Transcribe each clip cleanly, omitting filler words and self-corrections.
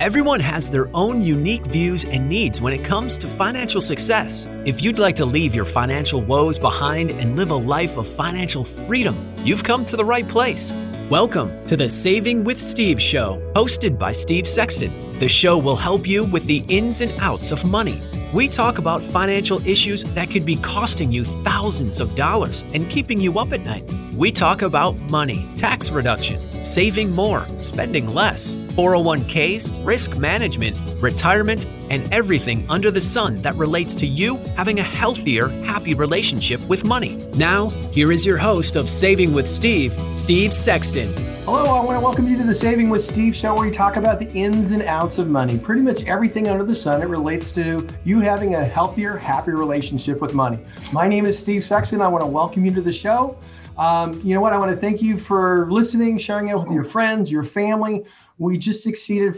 Everyone has their own unique views and needs when it comes to financial success. If you'd like to leave your financial woes behind and live a life of financial freedom, you've come to the right place. Welcome to the Saving with Steve show, hosted by Steve Sexton. The show will help you with the ins and outs of money. We talk about financial issues that could be costing you thousands of dollars and keeping you up at night. We talk about money, tax reduction, saving more, spending less, 401ks, risk management, retirement, and everything under the sun that relates to you having a healthier, happy relationship with money. Now, here is your host of Saving with Steve, Steve Sexton. Hello, I want to welcome you to the Saving with Steve show, where we talk about the ins and outs of money. Pretty much everything under the sun, it relates to you having a healthier, happy relationship with money. My name is Steve Sexton. I want to welcome you to the show. You know what? I want to thank you for listening, sharing it with your friends, your family. We just exceeded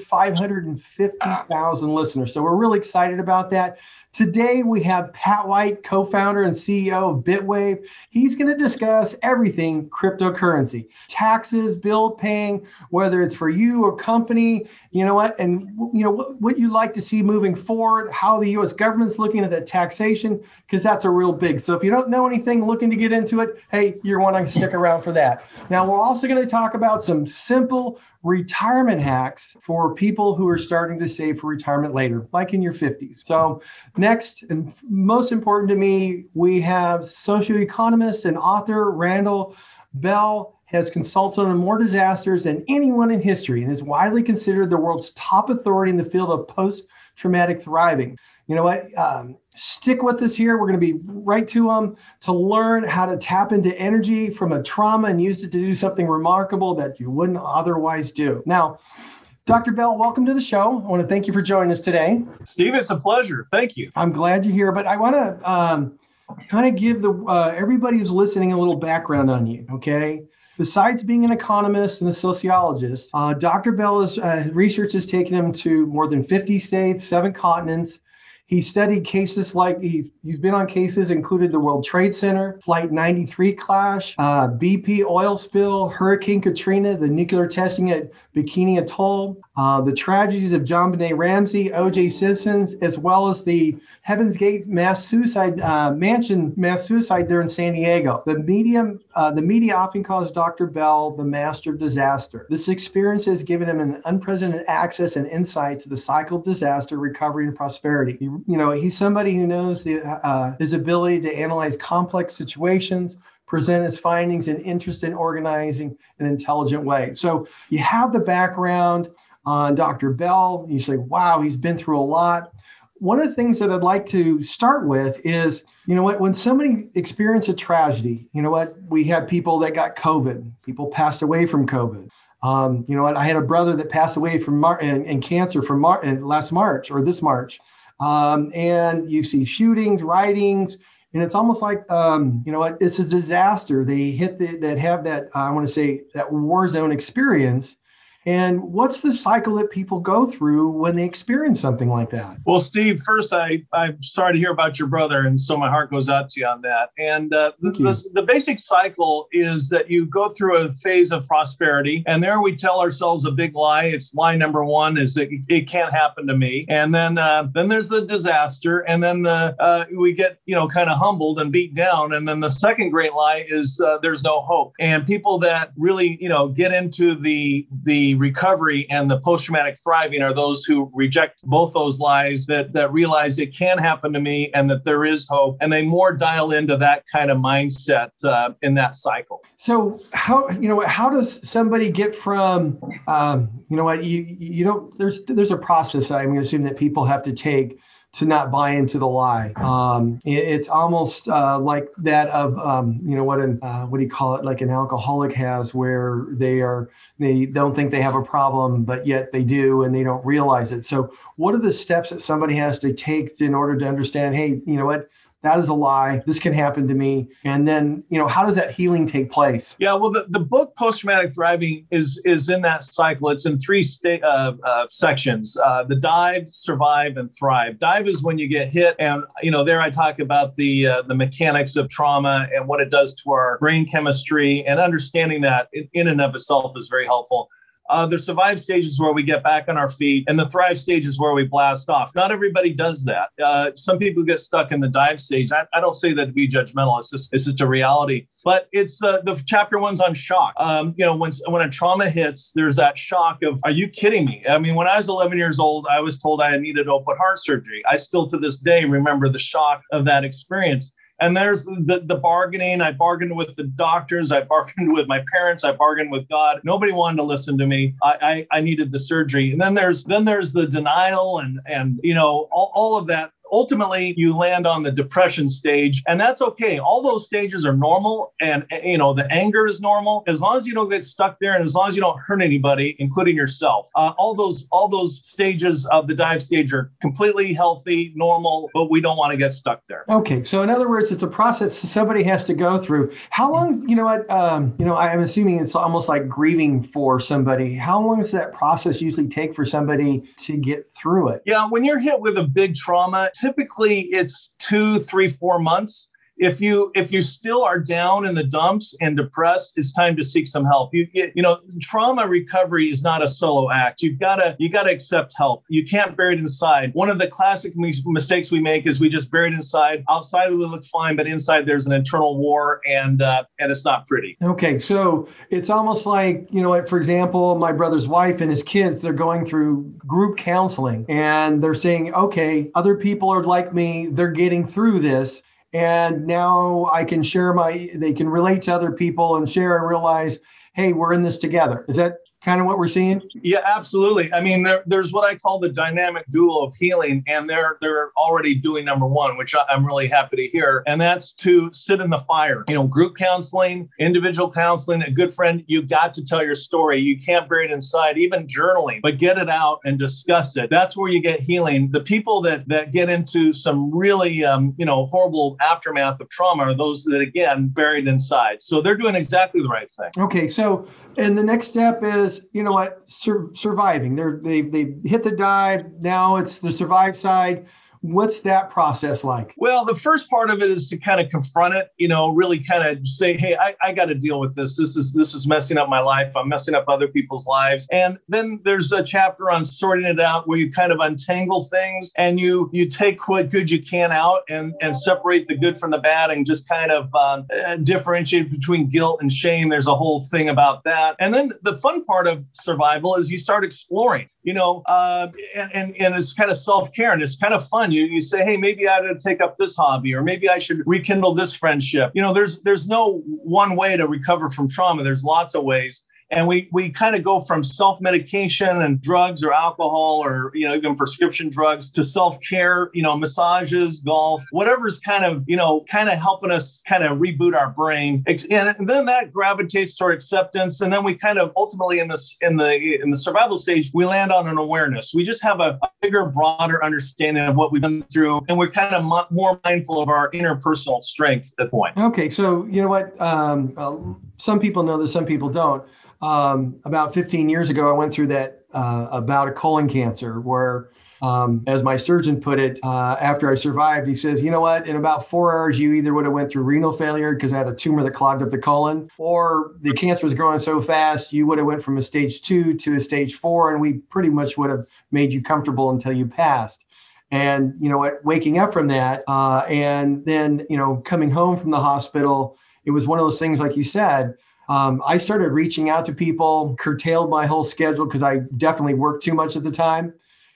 550,000 listeners. So we're really excited about that. Today, we have Pat White, co-founder and CEO of Bitwave. He's going to discuss everything cryptocurrency, taxes, bill paying, whether it's for you or company, you know what, and you know what you'd like to see moving forward, how the U.S. government's looking at that taxation, because that's a real big. So if you don't know anything, looking to get into it, hey, you're wanting to stick around for that. Now, we're also going to talk about some simple retirement hacks for people who are starting to save for retirement later, like in your 50s. So next, and most important to me, we have socioeconomist and author Randall Bell. Has consulted on more disasters than anyone in history and is widely considered the world's top authority in the field of post-traumatic thriving. You know what? Stick with us here. We're going to be right to them to learn how to tap into energy from a trauma and use it to do something remarkable that you wouldn't otherwise do. Now, Dr. Bell, welcome to the show. I want to thank you for joining us today. Steve, it's a pleasure. Thank you. I'm glad you're here, but I want to kind of give everybody who's listening a little background on you, okay? Besides being an economist and a sociologist, Dr. Bell's research has taken him to more than 50 states, 7 continents. He studied cases like he's been on cases included the World Trade Center, Flight 93 crash, BP oil spill, Hurricane Katrina, the nuclear testing at Bikini Atoll, the tragedies of JonBenet Ramsey, O.J. Simpson, as well as the Heaven's Gate mass suicide there in San Diego. The media often calls Dr. Bell the master of disaster. This experience has given him an unprecedented access and insight to the cycle of disaster, recovery, and prosperity. He's somebody who knows his ability to analyze complex situations, present his findings, and interest in organizing an intelligent way. So you have the background on Dr. Bell. You say, wow, he's been through a lot. One of the things that I'd like to start with is, you know what, when somebody experiences a tragedy, you know what, we have people that got COVID, people passed away from COVID. You know what, I had a brother that passed away from in cancer from last March or this March. And you see shootings, writings, and it's almost like, you know what, it's a disaster. They have that, I want to say, that war zone experience. And what's the cycle that people go through when they experience something like that? Well, Steve, first, I'm sorry to hear about your brother, and so my heart goes out to you on that. And the basic cycle is that you go through a phase of prosperity, and there we tell ourselves a big lie. It's lie number one is that it can't happen to me. And then there's the disaster, and then we get kind of humbled and beat down. And then the second great lie is there's no hope. And people that really get into the recovery and the post-traumatic thriving are those who reject both those lies, that realize it can happen to me and that there is hope, and they more dial into that kind of mindset in that cycle. So how does somebody get from there's a process I'm going to assume that people have to take to not buy into the lie. It's almost like that of what do you call it? Like an alcoholic has, where they don't think they have a problem, but yet they do, and they don't realize it. So, what are the steps that somebody has to take in order to understand? Hey, you know what? That is a lie. This can happen to me. And then, how does that healing take place? Yeah, well, the book Post-Traumatic Thriving is in that cycle. It's in 3 sections: the dive, survive, and thrive. Dive is when you get hit, and there I talk about the mechanics of trauma and what it does to our brain chemistry, and understanding that in and of itself is very helpful. The survive stage is where we get back on our feet, and the thrive stage is where we blast off. Not everybody does that. Some people get stuck in the dive stage. I don't say that to be judgmental. It's just a reality. But it's the chapter one's on shock. When a trauma hits, there's that shock of, are you kidding me? I mean, when I was 11 years old, I was told I needed open heart surgery. I still to this day remember the shock of that experience. And there's the bargaining. I bargained with the doctors. I bargained with my parents. I bargained with God. Nobody wanted to listen to me. I needed the surgery. And then there's the denial and all of that. Ultimately, you land on the depression stage, and that's okay. All those stages are normal, and the anger is normal as long as you don't get stuck there, and as long as you don't hurt anybody, including yourself. All those stages of the dive stage are completely healthy, normal, but we don't want to get stuck there. Okay, so in other words, it's a process somebody has to go through. How long? I'm assuming it's almost like grieving for somebody. How long does that process usually take for somebody to get through it? Yeah, when you're hit with a big trauma, typically it's 2, 3, 4 months. If you still are down in the dumps and depressed, it's time to seek some help. Trauma recovery is not a solo act. You gotta accept help. You can't bury it inside. One of the classic mistakes we make is we just bury it inside. Outside we look fine, but inside there's an internal war, and it's not pretty. Okay, so it's almost like, for example, my brother's wife and his kids, they're going through group counseling, and they're saying, okay, other people are like me, they're getting through this. And now I can they can relate to other people and share and realize, hey, we're in this together. Is that kind of what we're seeing? Yeah, absolutely. I mean, there's what I call the dynamic duo of healing, and they're already doing number one, which I'm really happy to hear. And that's to sit in the fire. Group counseling, individual counseling, a good friend, you got to tell your story. You can't bury it inside, even journaling, but get it out and discuss it. That's where you get healing. The people that get into some really, horrible aftermath of trauma are those that, again, buried inside. So they're doing exactly the right thing. Okay. So, and the next step is, surviving. They hit the dive. Now it's the survive side. What's that process like? Well, the first part of it is to kind of confront it, really kind of say, hey, I got to deal with this. This is messing up my life. I'm messing up other people's lives. And then there's a chapter on sorting it out where you kind of untangle things and you take what good you can out and separate the good from the bad and just kind of differentiate between guilt and shame. There's a whole thing about that. And then the fun part of survival is you start exploring, and it's kind of self-care and it's kind of fun. You say, hey, maybe I ought to take up this hobby, or maybe I should rekindle this friendship. There's no one way to recover from trauma. There's lots of ways. And we kind of go from self-medication and drugs or alcohol or, even prescription drugs to self-care, massages, golf, whatever's kind of helping us kind of reboot our brain. And then that gravitates toward acceptance. And then we kind of ultimately in the survival stage, we land on an awareness. We just have a bigger, broader understanding of what we've been through. And we're kind of more mindful of our interpersonal strength at that point. Okay. So, you know what? Some people know this, some people don't. About 15 years ago, I went through that bout of colon cancer where, as my surgeon put it, after I survived, he says, you know what, in about 4 hours, you either would have went through renal failure because I had a tumor that clogged up the colon, or the cancer was growing so fast, you would have went from a stage 2 to a stage 4, and we pretty much would have made you comfortable until you passed. And, waking up from that and then, coming home from the hospital, it was one of those things, like you said, I started reaching out to people, curtailed my whole schedule because I definitely worked too much at the time.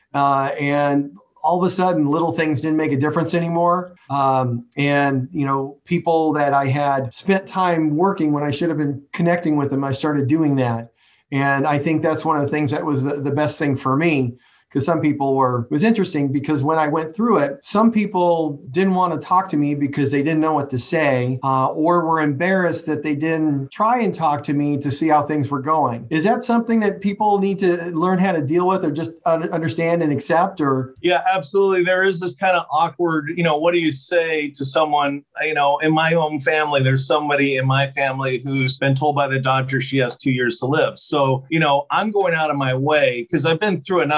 And all of a sudden, little things didn't make a difference anymore. And people that I had spent time working when I should have been connecting with them, I started doing that. And I think that's one of the things that was the best thing for me. Because some people it was interesting because when I went through it, some people didn't want to talk to me because they didn't know what to say or were embarrassed that they didn't try and talk to me to see how things were going. Is that something that people need to learn how to deal with or just understand and accept? Or Yeah, absolutely. There is this kind of awkward, what do you say to someone, in my own family, there's somebody in my family who's been told by the doctor she has 2 years to live. So, I'm going out of my way because I've been through enough of this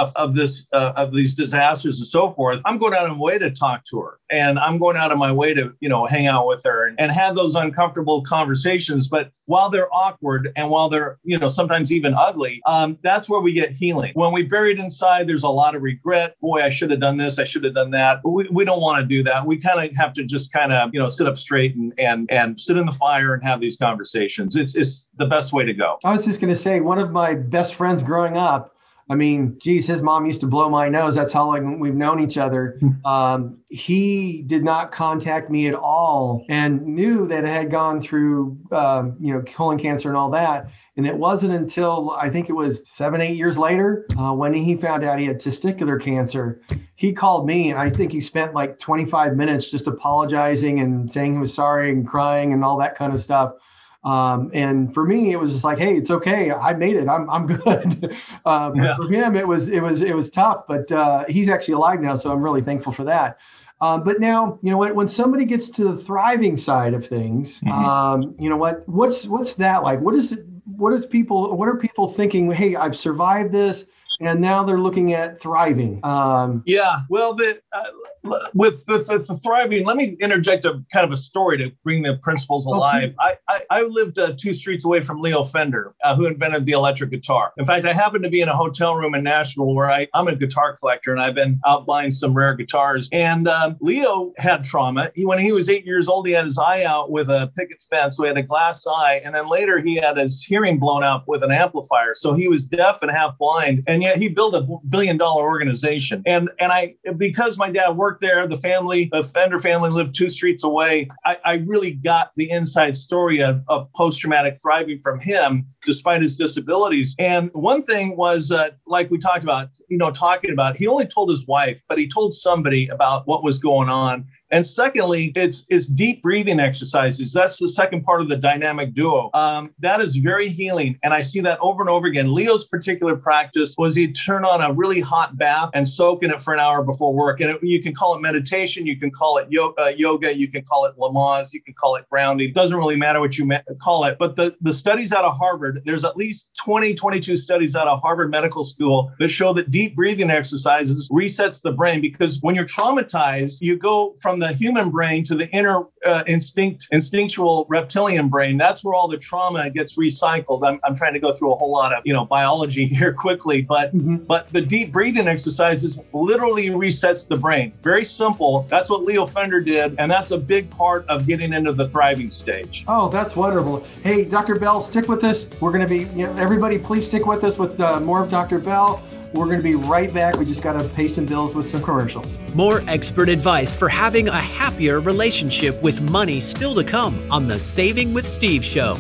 these disasters and so forth, I'm going out of my way to talk to her, and I'm going out of my way to hang out with her and have those uncomfortable conversations. But while they're awkward and while they're sometimes even ugly, that's where we get healing. When we bury it inside, there's a lot of regret. Boy, I should have done this. I should have done that. But we don't want to do that. We kind of have to just sit up straight and sit in the fire and have these conversations. It's the best way to go. I was just going to say, one of my best friends growing up, his mom used to blow my nose. That's how long we've known each other. He did not contact me at all and knew that I had gone through, colon cancer and all that. And it wasn't until I think it was 7-8 years later when he found out he had testicular cancer, he called me, and I think he spent like 25 minutes just apologizing and saying he was sorry and crying and all that kind of stuff. And for me, it was just like, hey, it's okay. I made it. I'm good. For him, it was tough, but he's actually alive now. So I'm really thankful for that. But now, when somebody gets to the thriving side of things, what's that like? What are people thinking? Hey, I've survived this, and now they're looking at thriving. With the thriving, let me interject a kind of a story to bring the principles alive. Okay. I lived 2 streets away from Leo Fender, who invented the electric guitar. In fact, I happened to be in a hotel room in Nashville where I'm a guitar collector, and I've been out buying some rare guitars. And Leo had trauma. When he was 8 years old, he had his eye out with a picket fence, so he had a glass eye. And then later he had his hearing blown out with an amplifier. So he was deaf and half blind. And yet he built a $1 billion organization. And because my dad worked there, the Fender family lived 2 streets away, I really got the inside story of post-traumatic thriving from him, despite his disabilities. And one thing was, like we talked about, he only told his wife, but he told somebody about what was going on. And secondly, it's deep breathing exercises. That's the second part of the dynamic duo. That is very healing. And I see that over and over again. Leo's particular practice was he'd turn on a really hot bath and soak in it for an hour before work. And you can call it meditation. You can call it yoga. You can call it Lamaze. You can call it grounding. It doesn't really matter what you call it. But the studies out of Harvard, there's at least 22 studies out of Harvard Medical School that show that deep breathing exercises resets the brain, because when you're traumatized, you go from the human brain to the inner instinctual reptilian brain. That's where all the trauma gets recycled. I'm trying to go through a whole lot of biology here quickly, but the deep breathing exercises literally resets the brain. Very simple. That's what Leo Fender did, and that's a big part of getting into the thriving stage. Oh, that's wonderful. Hey, Dr. Bell, stick with us. We're going to be, everybody, please stick with us with more of Dr. Bell. We're going to be right back. We just got to pay some bills with some commercials. More expert advice for having a happier relationship with money still to come on the Saving with Steve show.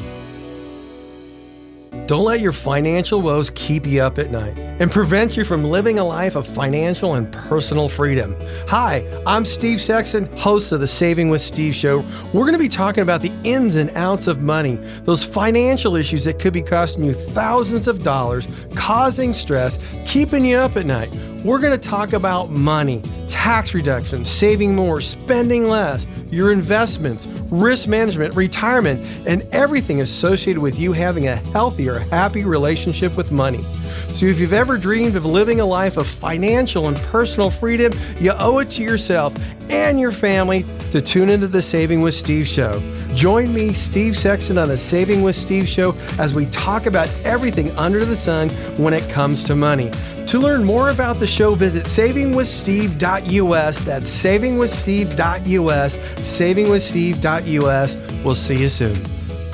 Don't let your financial woes keep you up at night and prevent you from living a life of financial and personal freedom. Hi, I'm Steve Sexton, host of the Saving with Steve show. We're going to be talking about the ins and outs of money, those financial issues that could be costing you thousands of dollars, causing stress, keeping you up at night. We're going to talk about money, tax reductions, saving more, spending less, your investments, risk management, retirement, and everything associated with you having a healthier, happy relationship with money. So if you've ever dreamed of living a life of financial and personal freedom, you owe it to yourself and your family to tune into the Saving with Steve show. Join me, Steve Sexton, on the Saving with Steve show as we talk about everything under the sun when it comes to money. To learn more about the show, visit savingwithsteve.us. That's savingwithsteve.us. Savingwithsteve.us. We'll see you soon.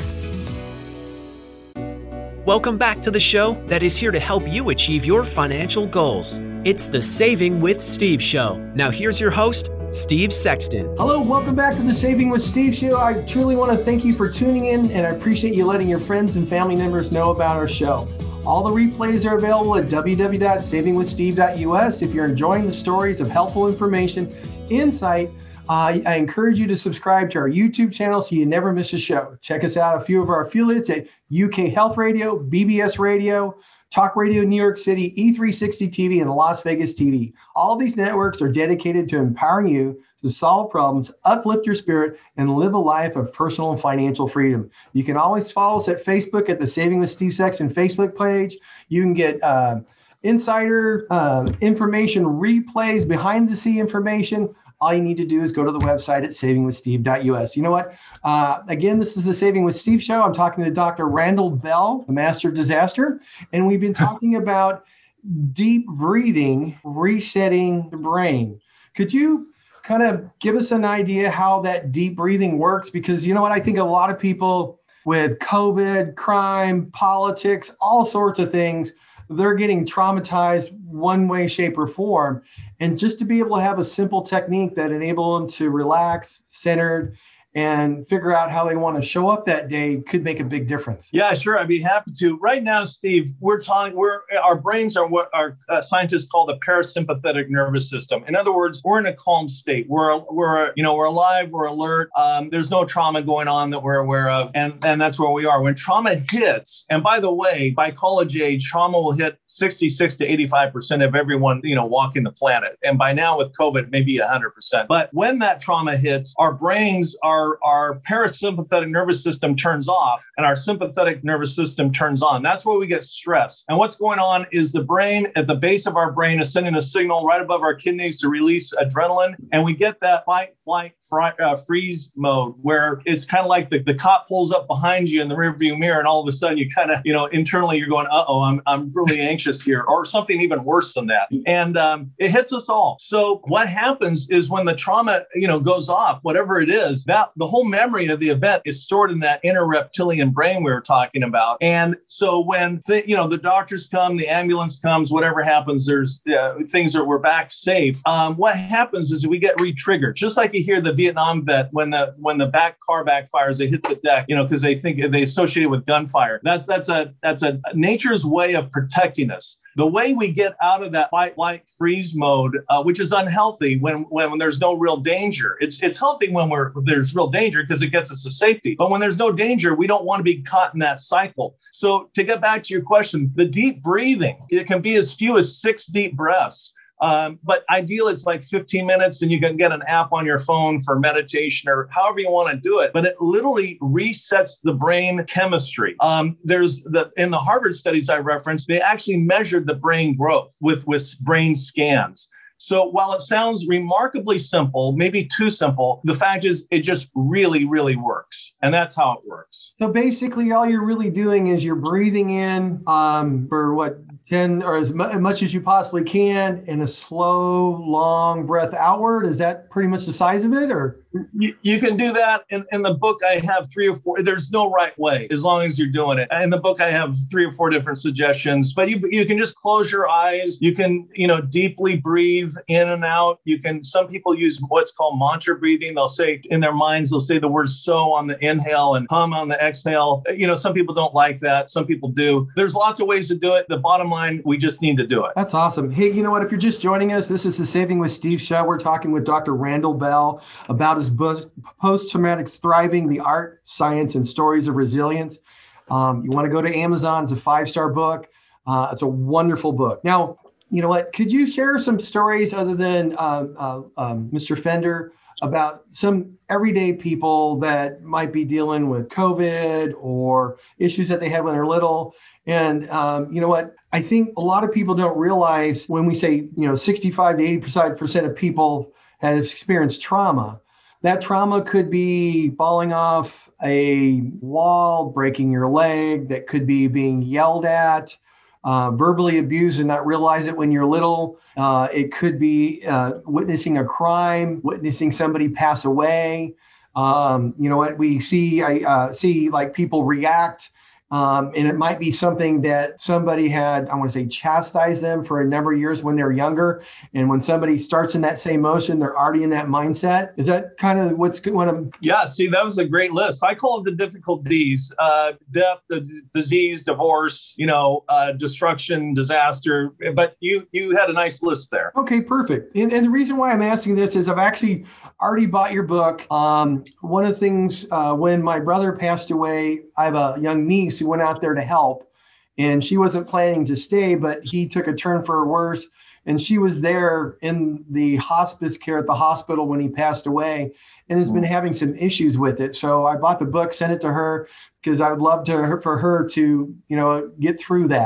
Welcome back to the show that is here to help you achieve your financial goals. It's the Saving with Steve show. Now here's your host, Steve Sexton. Hello, welcome back to the Saving with Steve show. I truly want to thank you for tuning in, and I appreciate you letting your friends and family members know about our show. All the replays are available at www.savingwithsteve.us. If you're enjoying the stories of helpful information, insight, I encourage you to subscribe to our YouTube channel so you never miss a show. Check us out, a few of our affiliates at UK Health Radio, BBS Radio, Talk Radio New York City, E360 TV, and Las Vegas TV. All these networks are dedicated to empowering you to solve problems, uplift your spirit, and live a life of personal and financial freedom. You can always follow us at Facebook at the Saving with Steve Sexton Facebook page. You can get insider information, replays, behind the scene information, all you need to do is go to the website at savingwithsteve.us. You know what? Again, this is the Saving with Steve show. I'm talking to Dr. Randall Bell, the master of disaster. And we've been talking about deep breathing, resetting the brain. Could you kind of give us an idea how that deep breathing works? Because you know what? I think a lot of people with COVID, crime, politics, all sorts of things, they're getting traumatized one way, shape, or form. And just to be able to have a simple technique that enables them to relax, centered, and figure out how they want to show up that day could make a big difference. Yeah, sure. I'd be happy to. Right now, Steve, our brains are what our scientists call the parasympathetic nervous system. In other words, we're in a calm state. We're alive, we're alert. There's no trauma going on that we're aware of. And that's where we are. When trauma hits, and by the way, by college age, trauma will hit 66 to 85% of everyone, walking the planet. And by now with COVID, maybe 100%. But when that trauma hits, our brains our parasympathetic nervous system turns off and our sympathetic nervous system turns on. That's where we get stressed. And what's going on is the brain at the base of our brain is sending a signal right above our kidneys to release adrenaline. And we get that fight, flight, freeze mode where it's kind of like the cop pulls up behind you in the rearview mirror. And all of a sudden you kind of, internally you're going, I'm really anxious here, or something even worse than that. And it hits us all. So what happens is when the trauma, goes off, whatever it is, that the whole memory of the event is stored in that inner reptilian brain we were talking about. And so when the doctors come, the ambulance comes, whatever happens, there's things that we're back safe. What happens is we get re-triggered, just like you hear the Vietnam vet when the car backfires, they hit the deck, because they think they associate it with gunfire. That's a nature's way of protecting us. The way we get out of that fight, flight, freeze mode, which is unhealthy when there's no real danger. It's healthy when there's real danger because it gets us to safety. But when there's no danger, we don't want to be caught in that cycle. So to get back to your question, the deep breathing, it can be as few as 6 deep breaths. But ideally, it's like 15 minutes, and you can get an app on your phone for meditation or however you want to do it. But it literally resets the brain chemistry. In the Harvard studies I referenced, they actually measured the brain growth with brain scans. So while it sounds remarkably simple, maybe too simple, the fact is it just really, really works. And that's how it works. So basically, all you're really doing is you're breathing in for 10 or as much as you possibly can, and a slow, long breath outward. Is that pretty much the size of it, or? You can do that. In the book, I have 3 or 4. There's no right way as long as you're doing it. In the book, I have 3 or 4 different suggestions, but you can just close your eyes. You can, deeply breathe in and out. Some people use what's called mantra breathing. They'll say in their minds, they'll say the word so on the inhale and hum on the exhale. Some people don't like that. Some people do. There's lots of ways to do it. The bottom line, we just need to do it. That's awesome. Hey, you know what? If you're just joining us, this is the Saving with Steve show. We're talking with Dr. Randall Bell about his book, Post-Traumatic Thriving, the Art, Science, and Stories of Resilience. You want to go to Amazon. It's a 5-star book. It's a wonderful book. Now, you know what? Could you share some stories other than Mr. Fender about some everyday people that might be dealing with COVID or issues that they had when they're little? And you know what? I think a lot of people don't realize when we say, 65 to 80% of people have experienced trauma. That trauma could be falling off a wall, breaking your leg. That could be being yelled at, verbally abused and not realize it when you're little. It could be witnessing a crime, witnessing somebody pass away. You know what we see? I see like people react. And it might be something that somebody had, I want to say, chastised them for a number of years when they're younger. And when somebody starts in that same motion, they're already in that mindset. Is that kind of what's going on? Yeah, see, that was a great list. I call it the difficult Ds: death, disease, divorce, destruction, disaster. But you had a nice list there. Okay, perfect. And the reason why I'm asking this is I've actually already bought your book. One of the things, when my brother passed away, I have a young niece who went out there to help, and she wasn't planning to stay, but he took a turn for worse. And she was there in the hospice care at the hospital when he passed away and has been having some issues with it. So I bought the book, sent it to her because I would love for her to, get through that.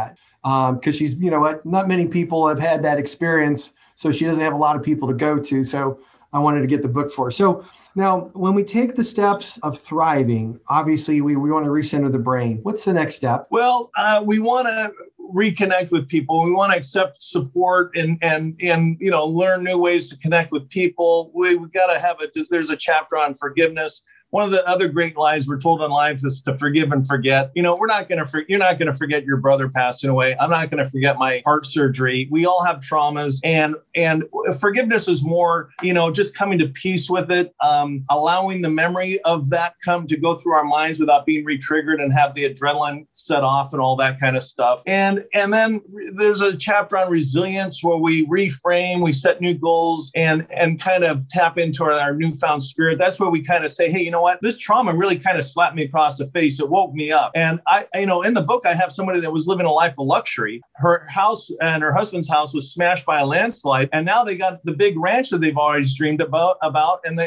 because she's, you know what, not many people have had that experience. So she doesn't have a lot of people to go to. So I wanted to get the book for her. So now when we take the steps of thriving, obviously we want to recenter the brain. What's the next step? Well, we want to reconnect with people. We want to accept support and learn new ways to connect with people. We've got to have there's a chapter on forgiveness. One of the other great lies we're told in life is to forgive and forget. You're not going to forget your brother passing away. I'm not going to forget my heart surgery. We all have traumas, and forgiveness is more, just coming to peace with it, allowing the memory of that to go through our minds without being re-triggered and have the adrenaline set off and all that kind of stuff. And then there's a chapter on resilience where we reframe, we set new goals and kind of tap into our newfound spirit. That's where we kind of say, hey, you know what? This trauma really kind of slapped me across the face. It woke me up. And in the book, I have somebody that was living a life of luxury. Her house and her husband's house was smashed by a landslide. And now they got the big ranch that they've always dreamed about. And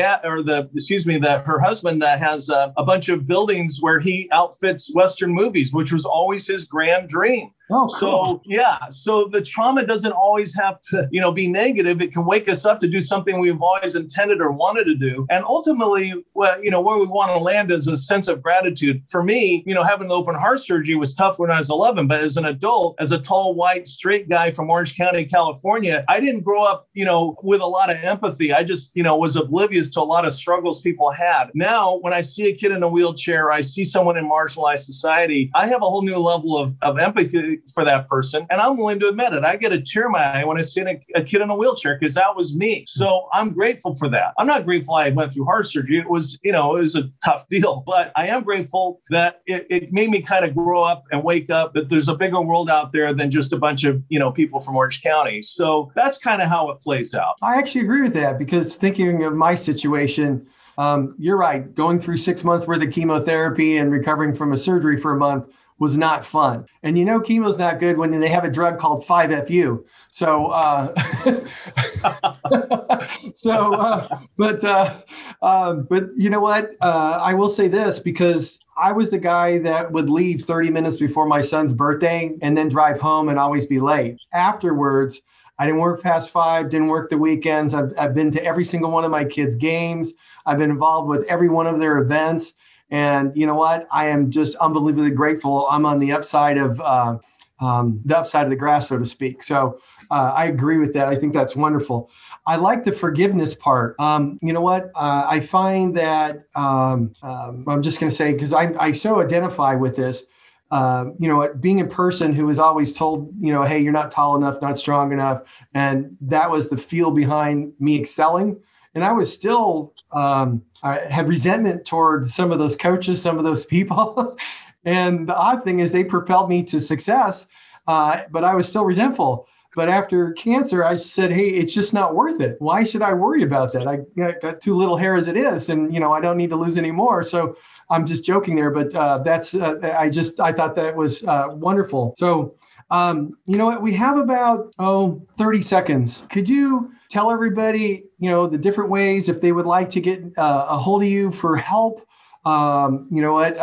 her husband has a bunch of buildings where he outfits Western movies, which was always his grand dream. Oh, cool. So the trauma doesn't always have to, be negative. It can wake us up to do something we've always intended or wanted to do. And ultimately, where we want to land is a sense of gratitude. For me, having the open heart surgery was tough when I was 11, but as an adult, as a tall, white, straight guy from Orange County, California, I didn't grow up, with a lot of empathy. I just, was oblivious to a lot of struggles people had. Now, when I see a kid in a wheelchair, I see someone in marginalized society, I have a whole new level of empathy for that person. And I'm willing to admit it. I get a tear in my eye when I see a kid in a wheelchair because that was me. So I'm grateful for that. I'm not grateful I went through heart surgery. It was a tough deal, but I am grateful that it made me kind of grow up and wake up that there's a bigger world out there than just a bunch of, people from Orange County. So that's kind of how it plays out. I actually agree with that because thinking of my situation, you're right. Going through 6 months worth of chemotherapy and recovering from a surgery for a month was not fun. And chemo's not good when they have a drug called 5-FU. So, but you know what? I will say this because I was the guy that would leave 30 minutes before my son's birthday and then drive home and always be late. Afterwards, I didn't work past 5, didn't work the weekends. I've been to every single one of my kids' games. I've been involved with every one of their events. And you know what? I am just unbelievably grateful. I'm on the upside of the grass, so to speak. So I agree with that. I think that's wonderful. I like the forgiveness part. You know what? I find that I'm just going to say, because I so identify with this, being a person who was always told, hey, you're not tall enough, not strong enough. And that was the feel behind me excelling. And I was still, I had resentment towards some of those coaches, some of those people. And the odd thing is they propelled me to success, but I was still resentful. But after cancer, I said, hey, it's just not worth it. Why should I worry about that? I got too little hair as it is, and, I don't need to lose any more. So I'm just joking there, but I thought that was wonderful. So, you know what? We have about, 30 seconds. Could you tell everybody, the different ways if they would like to get a hold of you for help? Go to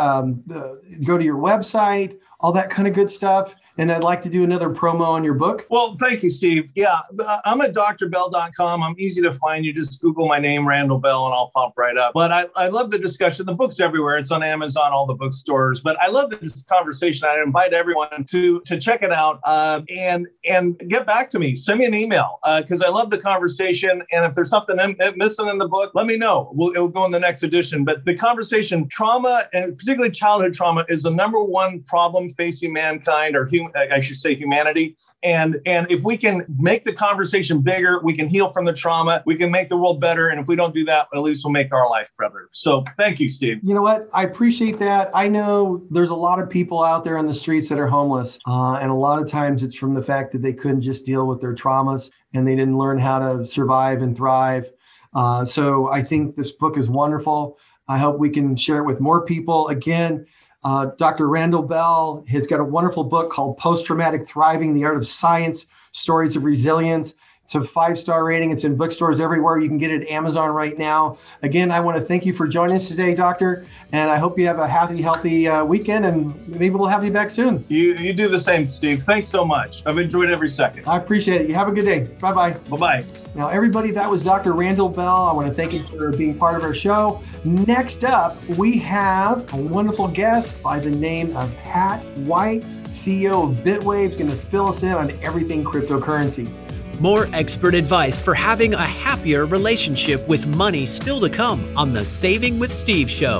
your website, all that kind of good stuff. And I'd like to do another promo on your book. Well, thank you, Steve. Yeah, I'm at drbell.com. I'm easy to find. You just Google my name, Randall Bell, and I'll pop right up. But I love the discussion. The book's everywhere. It's on Amazon, all the bookstores. But I love this conversation. I invite everyone to check it out and get back to me. Send me an email because I love the conversation. And if there's something I'm missing in the book, let me know. It'll go in the next edition. But the conversation, trauma, and particularly childhood trauma, is the number one problem facing mankind or humanity. And if we can make the conversation bigger, we can heal from the trauma, we can make the world better. And if we don't do that, at least we'll make our life better. So thank you, Steve. You know what? I appreciate that. I know there's a lot of people out there on the streets that are homeless. And a lot of times it's from the fact that they couldn't just deal with their traumas and they didn't learn how to survive and thrive. So I think this book is wonderful. I hope we can share it with more people. Again, Dr. Randall Bell has got a wonderful book called Post-Traumatic Thriving, The Art of Science, Stories of Resilience. It's a 5-star rating. It's in bookstores everywhere. You can get it at Amazon right now. Again, I want to thank you for joining us today, Doctor. And I hope you have a happy, healthy weekend, and maybe we'll have you back soon. You do the same, Steve. Thanks so much. I've enjoyed every second. I appreciate it. You have a good day. Bye-bye. Bye-bye. Now, everybody, that was Dr. Randall Bell. I want to thank you for being part of our show. Next up, we have a wonderful guest by the name of Pat White, CEO of Bitwave, is going to fill us in on everything cryptocurrency. More expert advice for having a happier relationship with money still to come on the Saving with Steve show.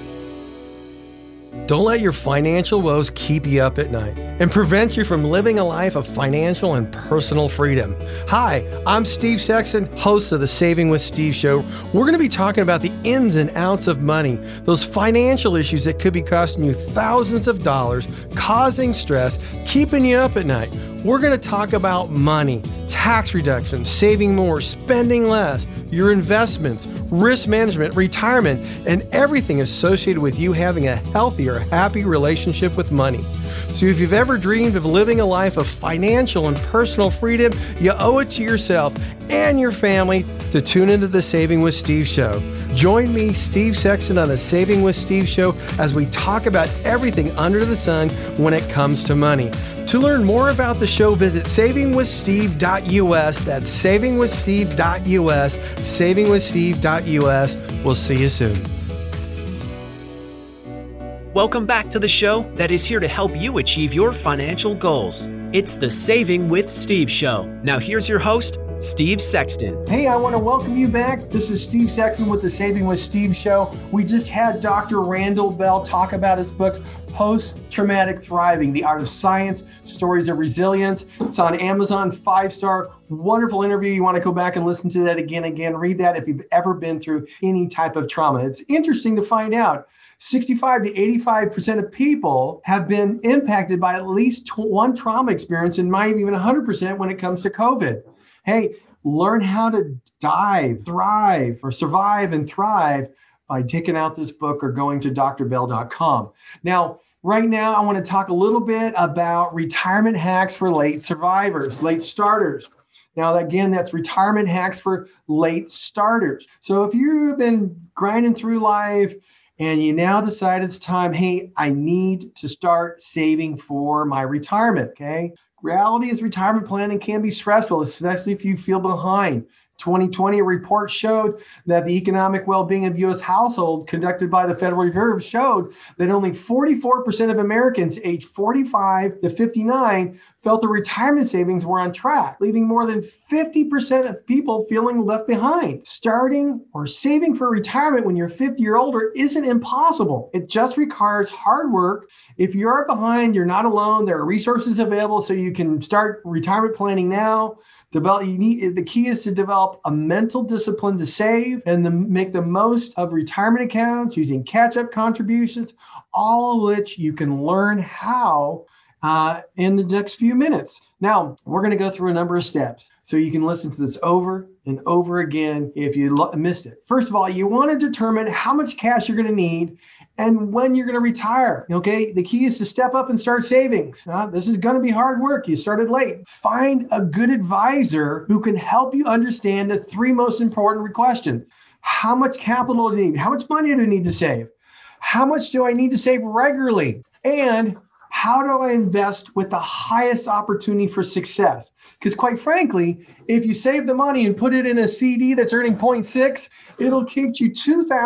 Don't let your financial woes keep you up at night and prevent you from living a life of financial and personal freedom. Hi, I'm Steve Sexton, host of the Saving with Steve show. We're going to be talking about the ins and outs of money, those financial issues that could be costing you thousands of dollars, causing stress, keeping you up at night. We're going to talk about money, tax reductions, saving more, spending less, your investments, risk management, retirement, and everything associated with you having a healthier, happy relationship with money. So if you've ever dreamed of living a life of financial and personal freedom, you owe it to yourself and your family to tune into the Saving with Steve show. Join me, Steve Sexton, on the Saving with Steve show as we talk about everything under the sun when it comes to money. To learn more about the show, visit savingwithsteve.us. That's savingwithsteve.us, savingwithsteve.us. We'll see you soon. Welcome back to the show that is here to help you achieve your financial goals. It's the Saving with Steve show. Now here's your host, Steve Sexton. Hey, I want to welcome you back. This is Steve Sexton with the Saving with Steve show. We just had Dr. Randall Bell talk about his books, Post-Traumatic Thriving, The Art of Science, Stories of Resilience. It's on Amazon, 5-star, wonderful interview. You want to go back and listen to that again. Read that if you've ever been through any type of trauma. It's interesting to find out 65 to 85% of people have been impacted by at least one trauma experience, and might even 100% when it comes to COVID. Hey, learn how to survive and thrive by taking out this book or going to drbell.com. Now, right now, I want to talk a little bit about retirement hacks for late survivors, late starters. Now, again, that's retirement hacks for late starters. So if you've been grinding through life and you now decide it's time, hey, I need to start saving for my retirement, okay? Reality is retirement planning can be stressful, especially if you feel behind. 2020, a report showed that the economic well-being of U.S. households conducted by the Federal Reserve showed that only 44% of Americans aged 45 to 59 felt their retirement savings were on track, leaving more than 50% of people feeling left behind. Starting or saving for retirement when you're 50 or older isn't impossible. It just requires hard work. If you're behind, you're not alone. There are resources available so you can start retirement planning now. The key is to develop a mental discipline to save and make the most of retirement accounts using catch-up contributions, all of which you can learn how in the next few minutes. Now, we're going to go through a number of steps so you can listen to this over and over again if you missed it. First of all, you want to determine how much cash you're going to need and when you're going to retire. Okay, the key is to step up and start savings. This is going to be hard work. You started late. Find a good advisor who can help you understand the 3 most important questions. How much capital do I need? How much money do I need to save? How much do I need to save regularly? And how do I invest with the highest opportunity for success? Because quite frankly, if you save the money and put it in a CD that's earning 0.6, it'll take you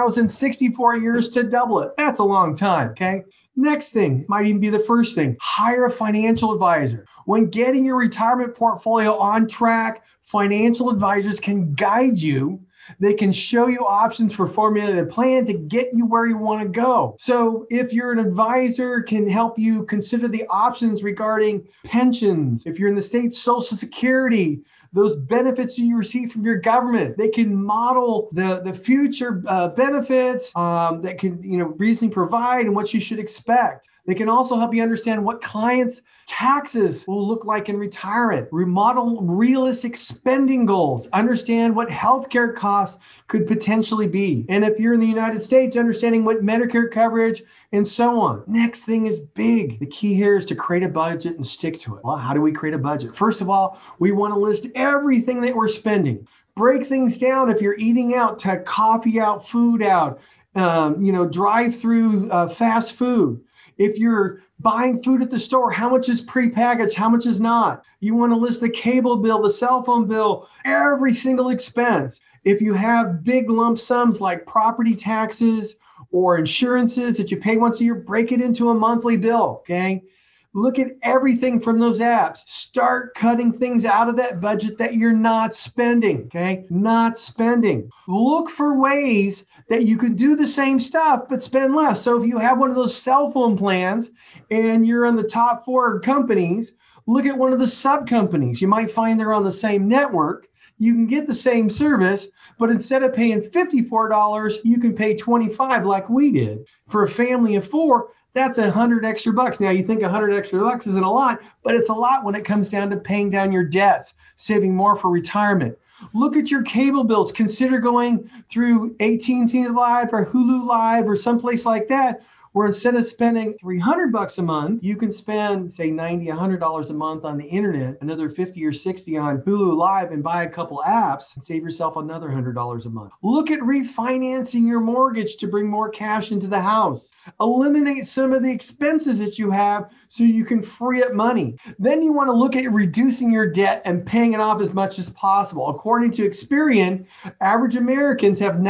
2,064 years to double it. That's a long time, okay? Next thing, might even be the first thing, hire a financial advisor. When getting your retirement portfolio on track, financial advisors can guide you. They can show you options for formulating a plan to get you where you want to go. So if you're an advisor, can help you consider the options regarding pensions. If you're in the state Social Security, those benefits you receive from your government, they can model the future benefits that can reasonably provide and what you should expect. They can also help you understand what clients' taxes will look like in retirement, remodel realistic spending goals, understand what healthcare costs could potentially be. And if you're in the United States, understanding what Medicare coverage and so on. Next thing is big. The key here is to create a budget and stick to it. Well, how do we create a budget? First of all, we want to list everything that we're spending. Break things down. If you're eating out, to coffee out, food out, drive-through fast food. If you're buying food at the store, how much is prepackaged, how much is not? You want to list the cable bill, the cell phone bill, every single expense. If you have big lump sums like property taxes or insurances that you pay once a year, break it into a monthly bill, okay? Look at everything from those apps. Start cutting things out of that budget that you're not spending, okay? Not spending. Look for ways that you can do the same stuff, but spend less. So if you have one of those cell phone plans and you're in the top 4 companies, look at one of the sub companies. You might find they're on the same network. You can get the same service, but instead of paying $54, you can pay $25 like we did. For a family of 4, that's $100 extra bucks. Now you think $100 extra bucks isn't a lot, but it's a lot when it comes down to paying down your debts, saving more for retirement. Look at your cable bills. Consider going through AT&T Live or Hulu Live or someplace like that, where instead of spending $300 a month, you can spend, say, $90, $100 a month on the internet, another $50 or $60 on Hulu Live, and buy a couple apps and save yourself another $100 a month. Look at refinancing your mortgage to bring more cash into the house. Eliminate some of the expenses that you have so you can free up money. Then you want to look at reducing your debt and paying it off as much as possible. According to Experian, average Americans have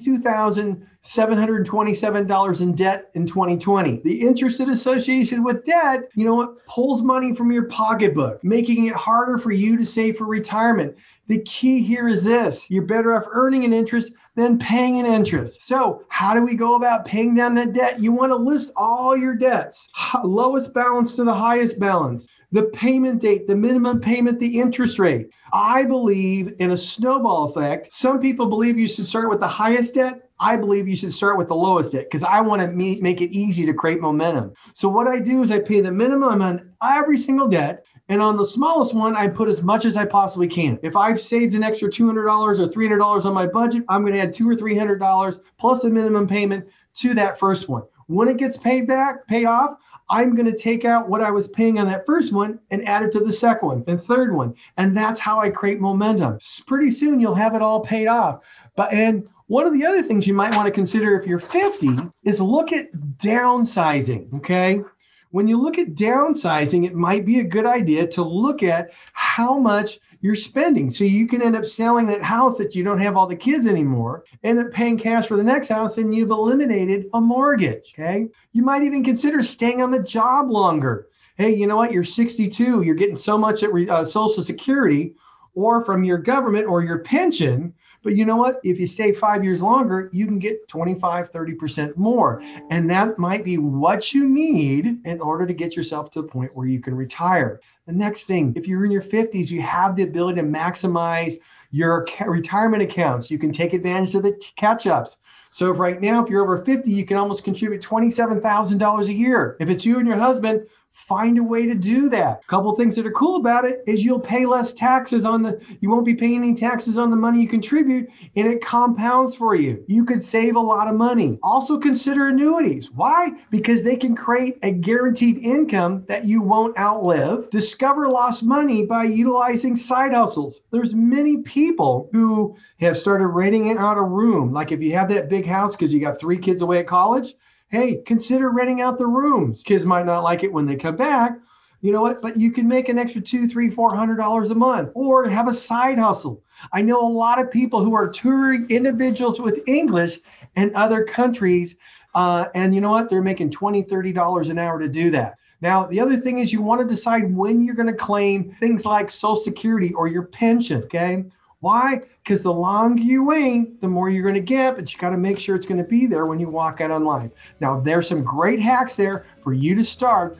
$92,727 in debt in 2020. The interest associated with debt, pulls money from your pocketbook, making it harder for you to save for retirement. The key here is this: you're better off earning an interest than paying an interest. So how do we go about paying down that debt? You want to list all your debts, lowest balance to the highest balance, the payment date, the minimum payment, the interest rate. I believe in a snowball effect. Some people believe you should start with the highest debt. I believe you should start with the lowest debt because I want to make it easy to create momentum. So what I do is I pay the minimum on every single debt. And on the smallest one, I put as much as I possibly can. If I've saved an extra $200 or $300 on my budget, I'm going to add $200 or $300 plus a minimum payment to that first one. When it gets paid off, I'm going to take out what I was paying on that first one and add it to the second one and third one. And that's how I create momentum. Pretty soon you'll have it all paid off. And one of the other things you might want to consider if you're 50 is look at downsizing, okay? When you look at downsizing, it might be a good idea to look at how much you're spending. So you can end up selling that house that you don't have all the kids anymore, end up paying cash for the next house, and you've eliminated a mortgage, okay? You might even consider staying on the job longer. Hey, you know what? You're 62. You're getting so much at Social Security or from your government or your pension. But you know what? If you stay 5 years longer, you can get 25, 30% more. And that might be what you need in order to get yourself to a point where you can retire. The next thing, if you're in your 50s, you have the ability to maximize your retirement accounts. You can take advantage of the catch-ups. So if right now, if you're over 50, you can almost contribute $27,000 a year. If it's you and your husband, find a way to do that. A couple of things that are cool about it is you'll pay less taxes you won't be paying any taxes on the money you contribute, and it compounds for you. You could save a lot of money. Also consider annuities. Why? Because they can create a guaranteed income that you won't outlive. Discover lost money by utilizing side hustles. There's many people who have started renting out a room. Like if you have that big house because you got 3 kids away at college, hey, consider renting out the rooms. Kids might not like it when they come back. You know what? But you can make an extra $200, $300, $400 a month or have a side hustle. I know a lot of people who are touring individuals with English in other countries. And you know what? They're making $20, $30 an hour to do that. Now, the other thing is you want to decide when you're going to claim things like Social Security or your pension, okay? Why? Because the longer you wait, the more you're going to get, but you got to make sure it's going to be there when you walk out on life. Now, there's some great hacks there for you to start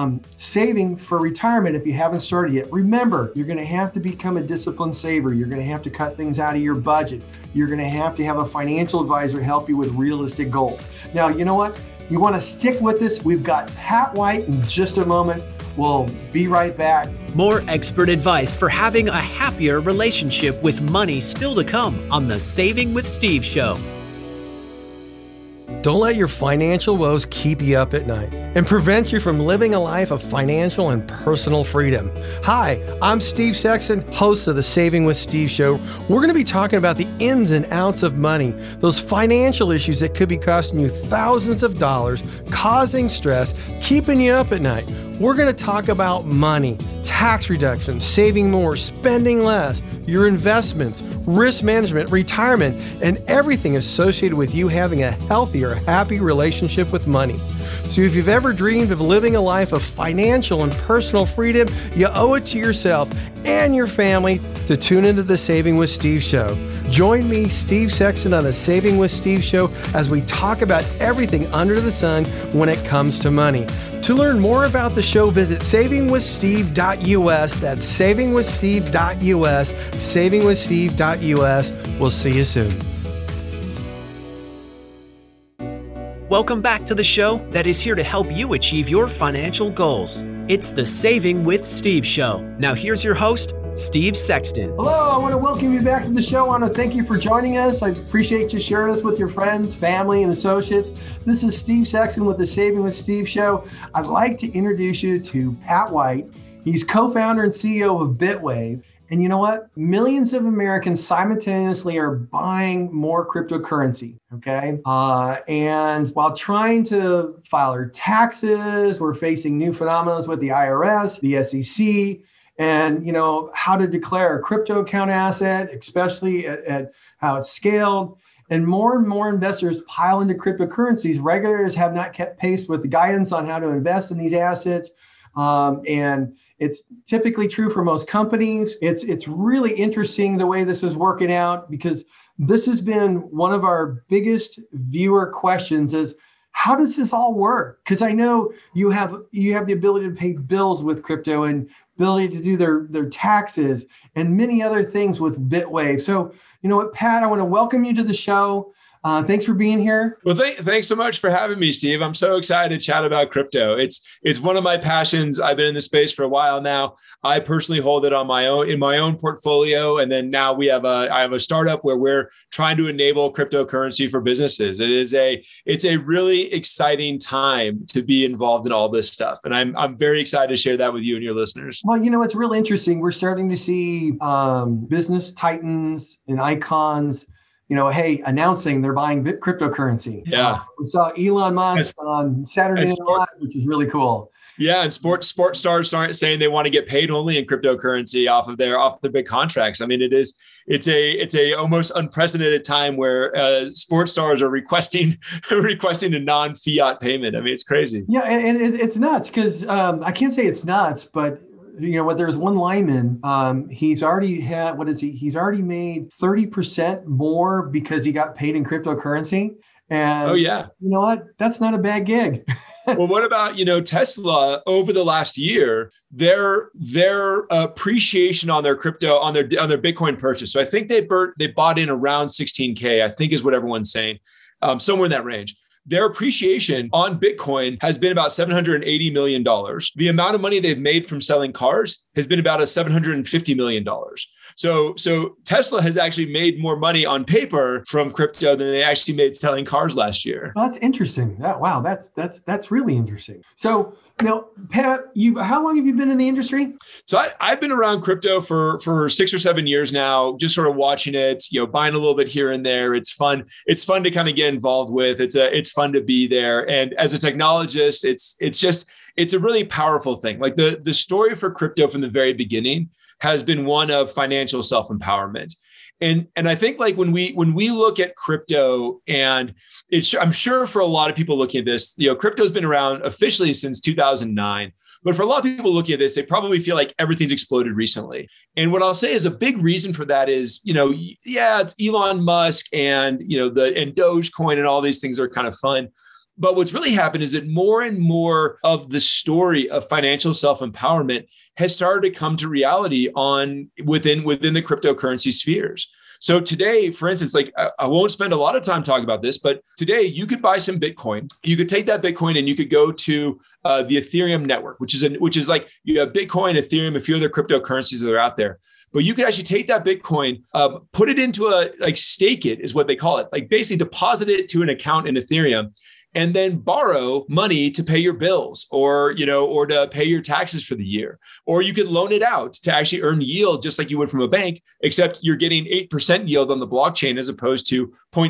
saving for retirement if you haven't started yet. Remember, you're going to have to become a disciplined saver. You're going to have to cut things out of your budget. You're going to have a financial advisor help you with realistic goals. Now, you know what? You want to stick with us. We've got Pat White in just a moment. We'll be right back. More expert advice for having a happier relationship with money still to come on the Saving with Steve show. Don't let your financial woes keep you up at night and prevent you from living a life of financial and personal freedom. Hi, I'm Steve Sexton, host of the Saving with Steve show. We're going to be talking about the ins and outs of money, those financial issues that could be costing you thousands of dollars, causing stress, keeping you up at night. We're going to talk about money, tax reduction, saving more, spending less, your investments, risk management, retirement, and everything associated with you having a healthier, happy relationship with money. So if you've ever dreamed of living a life of financial and personal freedom, you owe it to yourself and your family to tune into the Saving with Steve show. Join me, Steve Sexton, on the Saving with Steve show as we talk about everything under the sun when it comes to money. To learn more about the show, visit savingwithsteve.us. That's savingwithsteve.us, savingwithsteve.us. We'll see you soon. Welcome back to the show that is here to help you achieve your financial goals. It's the Saving with Steve show. Now here's your host, Steve Sexton. Hello, I want to welcome you back to the show. I want to thank you for joining us. I appreciate you sharing us with your friends, family, and associates. This is Steve Sexton with the Saving with Steve show. I'd like to introduce you to Pat White. He's co-founder and CEO of Bitwave. And you know what? Millions of Americans simultaneously are buying more cryptocurrency, okay? And while trying to file their taxes, we're facing new phenomena with the IRS, the SEC, and how to declare a crypto account asset, especially at how it's scaled. And more investors pile into cryptocurrencies. Regulators have not kept pace with the guidance on how to invest in these assets. And it's typically true for most companies. It's really interesting the way this is working out, because this has been one of our biggest viewer questions is, how does this all work? Because I know you have the ability to pay bills with crypto and ability to do their taxes and many other things with Bitwave. So, you know what, Pat, I want to welcome you to the show. Thanks for being here. Well, thanks so much for having me, Steve. I'm so excited to chat about crypto. It's one of my passions. I've been in the space for a while now. I personally hold it in my own portfolio, and then now I have a startup where we're trying to enable cryptocurrency for businesses. It's a really exciting time to be involved in all this stuff, and I'm very excited to share that with you and your listeners. Well, it's really interesting. We're starting to see business titans and icons announcing they're buying cryptocurrency. Yeah. We saw Elon Musk on Saturday Night Live, which is really cool. Yeah. And sports stars aren't saying they want to get paid only in cryptocurrency off their big contracts. I mean, it's a almost unprecedented time where sports stars are requesting a non-fiat payment. I mean, it's crazy. Yeah. And it's nuts because I can't say it's nuts, but there's one lineman, he's already had, he's already made 30% more because he got paid in cryptocurrency. And oh yeah, you know what? That's not a bad gig. Well, what about, Tesla over the last year, their appreciation on their crypto, on their Bitcoin purchase. So I think they bought in around 16K, I think is what everyone's saying, somewhere in that range. Their appreciation on Bitcoin has been about $780 million. The amount of money they've made from selling cars has been about $750 million. So Tesla has actually made more money on paper from crypto than they actually made selling cars last year. Well, that's interesting. Wow, that's really interesting. So now, Pat, how long have you been in the industry? So I've been around crypto for 6 or 7 years now, just sort of watching it, buying a little bit here and there. It's fun. It's fun to kind of get involved with. It's fun to be there. And as a technologist, it's a really powerful thing. Like the story for crypto from the very beginning has been one of financial self-empowerment. And I think like when we look at crypto, and I'm sure for a lot of people looking at this, crypto's been around officially since 2009. But for a lot of people looking at this, they probably feel like everything's exploded recently. And what I'll say is a big reason for that is, it's Elon Musk and, and Dogecoin and all these things are kind of fun. But what's really happened is that more and more of the story of financial self-empowerment has started to come to reality within the cryptocurrency spheres. So today, for instance, like I won't spend a lot of time talking about this, but today you could buy some Bitcoin. You could take that Bitcoin and you could go to the Ethereum network, which is like you have Bitcoin, Ethereum, a few other cryptocurrencies that are out there. But you could actually take that Bitcoin, put it into stake it is what they call it, like basically deposit it to an account in Ethereum, and then borrow money to pay your bills or to pay your taxes for the year. Or you could loan it out to actually earn yield just like you would from a bank, except you're getting 8% yield on the blockchain as opposed to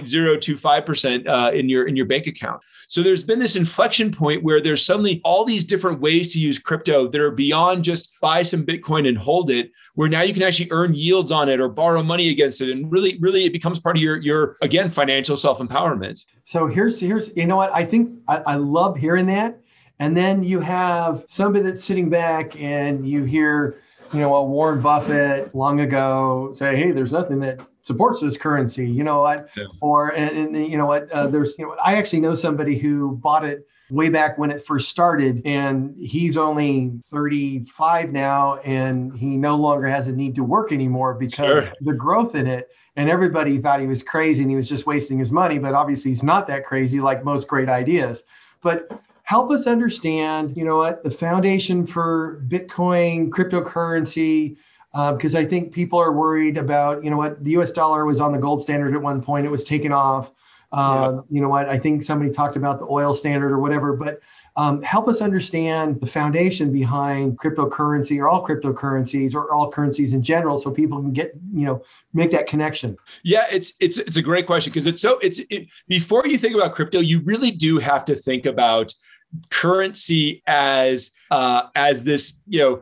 0.025% in your bank account. So there's been this inflection point where there's suddenly all these different ways to use crypto that are beyond just buy some Bitcoin and hold it, where now you can actually earn yields on it or borrow money against it. And really it becomes part of your again, financial self-empowerment. So here's, you know what, I think I love hearing that. And then you have somebody that's sitting back and you hear, Warren Buffett long ago say, hey, there's nothing that supports this currency, you know what? Yeah. Or, and you know what, I actually know somebody who bought it way back when it first started, and he's only 35 now, and he no longer has a need to work anymore because of the growth in it. And everybody thought he was crazy and he was just wasting his money, but obviously he's not that crazy like most great ideas. But help us understand, the foundation for Bitcoin, cryptocurrency, because I think people are worried about, the US dollar was on the gold standard at one point, it was taken off. I think somebody talked about the oil standard or whatever, but help us understand the foundation behind cryptocurrency or all cryptocurrencies or all currencies in general, so people can get, make that connection. Yeah, it's a great question because before you think about crypto, you really do have to think about currency as this,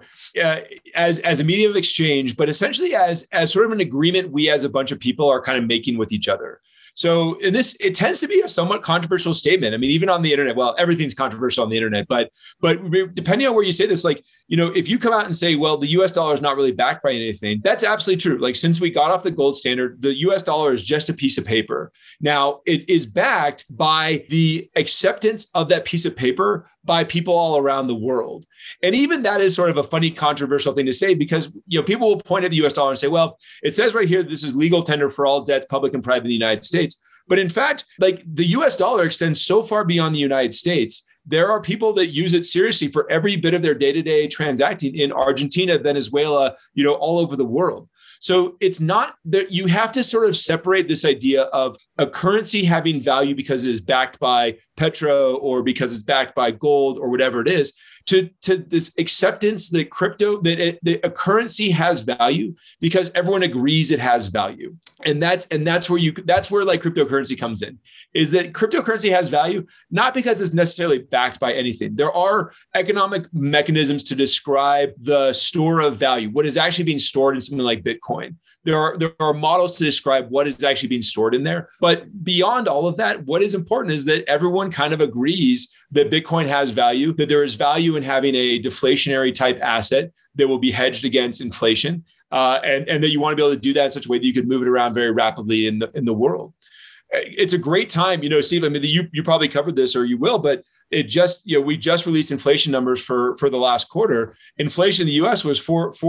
as a medium of exchange, but essentially as sort of an agreement we as a bunch of people are kind of making with each other. So it tends to be a somewhat controversial statement. I mean, even on the internet, well, everything's controversial on the internet, but depending on where you say this, like, if you come out and say, well, the US dollar is not really backed by anything, that's absolutely true. Like since we got off the gold standard, the US dollar is just a piece of paper. Now it is backed by the acceptance of that piece of paper by people all around the world. And even that is sort of a funny, controversial thing to say because, people will point at the US dollar and say, well, it says right here, this is legal tender for all debts, public and private in the United States. But in fact, like the US dollar extends so far beyond the United States. There are people that use it seriously for every bit of their day-to-day transacting in Argentina, Venezuela, all over the world. So it's not that you have to sort of separate this idea of a currency having value because it is backed by petro or because it's backed by gold or whatever it is, to this acceptance that that a currency has value because everyone agrees it has value. And that's where like cryptocurrency comes in, is that cryptocurrency has value, not because it's necessarily backed by anything. There are economic mechanisms to describe the store of value, what is actually being stored in something like Bitcoin. There are models to describe what is actually being stored in there. But beyond all of that, what is important is that everyone kind of agrees that Bitcoin has value, that there is value in having a deflationary type asset that will be hedged against inflation, and that you want to be able to do that in such a way that you could move it around very rapidly in the world. It's a great time, Steve. I mean, you probably covered this, or you will, but we just released inflation numbers for the last quarter. Inflation in the U.S. was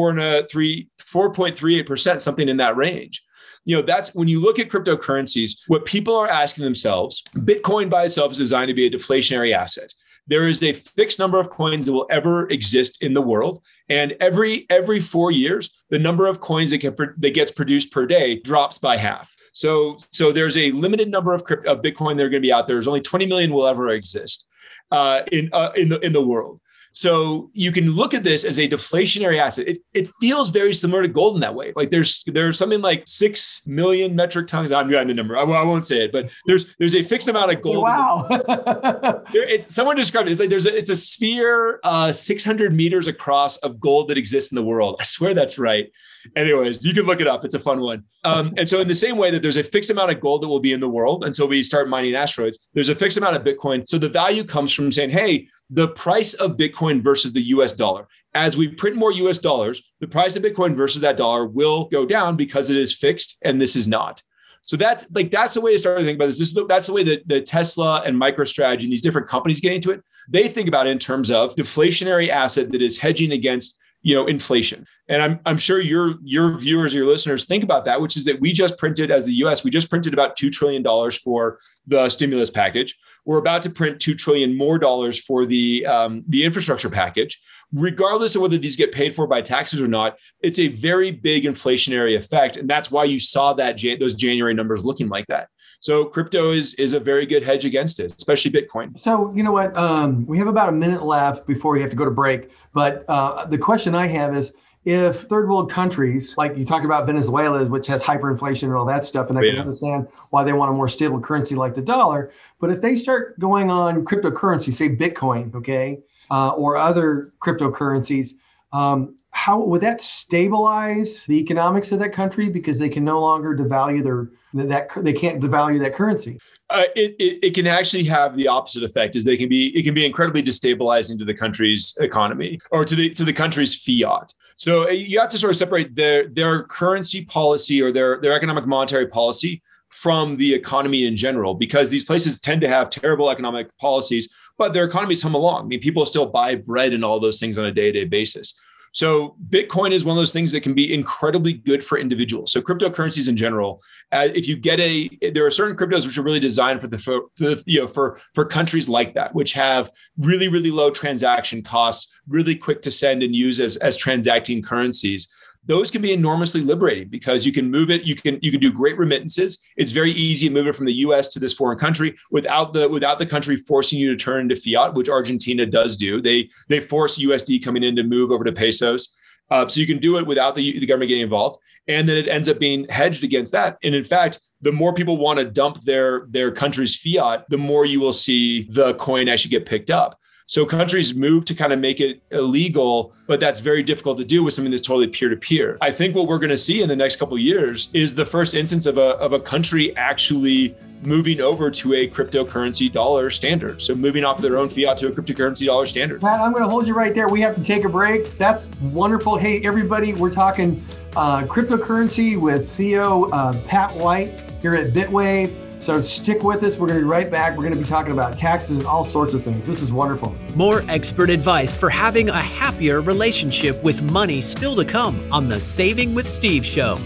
4.38%, something in that range. That's when you look at cryptocurrencies, what people are asking themselves. Bitcoin by itself is designed to be a deflationary asset. There is a fixed number of coins that will ever exist in the world. And every 4 years, the number of coins that gets produced per day drops by half. So there's a limited number of Bitcoin that are going to be out there. There's only 20 million will ever exist in the world. So you can look at this as a deflationary asset. It feels very similar to gold in that way. Like there's something like 6 million metric tons. I'm getting the number. I won't say it, but there's a fixed amount of gold. Wow. Someone described it. It's like it's a sphere 600 meters across of gold that exists in the world. I swear that's right. Anyways, you can look it up. It's a fun one. And so in the same way that there's a fixed amount of gold that will be in the world until we start mining asteroids, there's a fixed amount of Bitcoin. So the value comes from saying, hey, the price of Bitcoin versus the US dollar. As we print more US dollars, the price of Bitcoin versus that dollar will go down because it is fixed and this is not. So that's the way to start to think about this. That's the way that the Tesla and MicroStrategy and these different companies get into it. They think about it in terms of deflationary asset that is hedging against inflation. And I'm sure your viewers, your listeners think about that, which is that we just printed, as the US, we just printed about $2 trillion for the stimulus package. We're about to print $2 trillion more for the infrastructure package. Regardless of whether these get paid for by taxes or not, it's a very big inflationary effect. And that's why you saw those January numbers looking like that. So crypto is a very good hedge against it, especially Bitcoin. So you know what? We have about a minute left before we have to go to break. But the question I have is, if third world countries, like you talked about Venezuela, which has hyperinflation and all that stuff, and I can understand why they want a more stable currency like the dollar. But if they start going on cryptocurrency, say Bitcoin, okay, or other cryptocurrencies, how would that stabilize the economics of that country because they can no longer devalue they can't devalue that currency? It can actually have the opposite effect, is it can be incredibly destabilizing to the country's economy or to the country's fiat. So you have to sort of separate their currency policy or their economic monetary policy from the economy in general, because these places tend to have terrible economic policies, but their economies hum along. I mean, people still buy bread and all those things on a day-to-day basis. So Bitcoin is one of those things that can be incredibly good for individuals. So cryptocurrencies in general, if you get there are certain cryptos which are really designed for countries like that, which have really, really low transaction costs, really quick to send and use as transacting currencies. Those can be enormously liberating because you can move it. You can do great remittances. It's very easy to move it from the US to this foreign country without the country forcing you to turn into fiat, which Argentina does do. They force USD coming in to move over to pesos. So you can do it without the government getting involved. And then it ends up being hedged against that. And in fact, the more people want to dump their country's fiat, the more you will see the coin actually get picked up. So countries move to kind of make it illegal, but that's very difficult to do with something that's totally peer-to-peer. I think what we're going to see in the next couple of years is the first instance of a country actually moving over to a cryptocurrency dollar standard. So moving off of their own fiat to a cryptocurrency dollar standard. Matt, I'm going to hold you right there. We have to take a break. That's wonderful. Hey, everybody, we're talking cryptocurrency with CEO Pat White here at Bitwave. So stick with us. We're going to be right back. We're going to be talking about taxes and all sorts of things. This is wonderful. More expert advice for having a happier relationship with money still to come on the Saving with Steve show.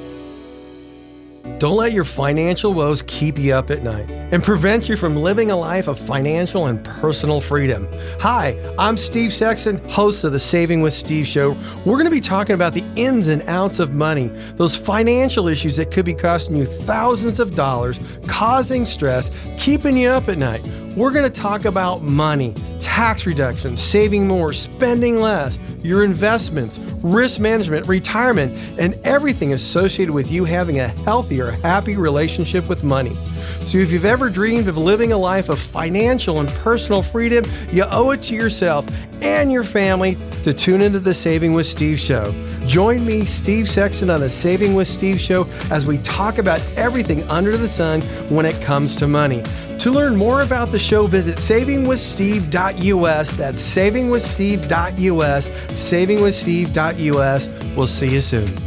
Don't let your financial woes keep you up at night and prevent you from living a life of financial and personal freedom. Hi, I'm Steve Sexton, host of the Saving with Steve show. We're going to be talking about the ins and outs of money, those financial issues that could be costing you thousands of dollars, causing stress, keeping you up at night. We're going to talk about money, tax reductions, saving more, spending less, your investments, risk management, retirement, and everything associated with you having a healthier, happy relationship with money. So if you've ever dreamed of living a life of financial and personal freedom, you owe it to yourself and your family to tune into the Saving with Steve show. Join me, Steve Sexton, on the Saving with Steve show as we talk about everything under the sun when it comes to money. To learn more about the show, visit savingwithsteve.us. That's savingwithsteve.us, savingwithsteve.us. We'll see you soon.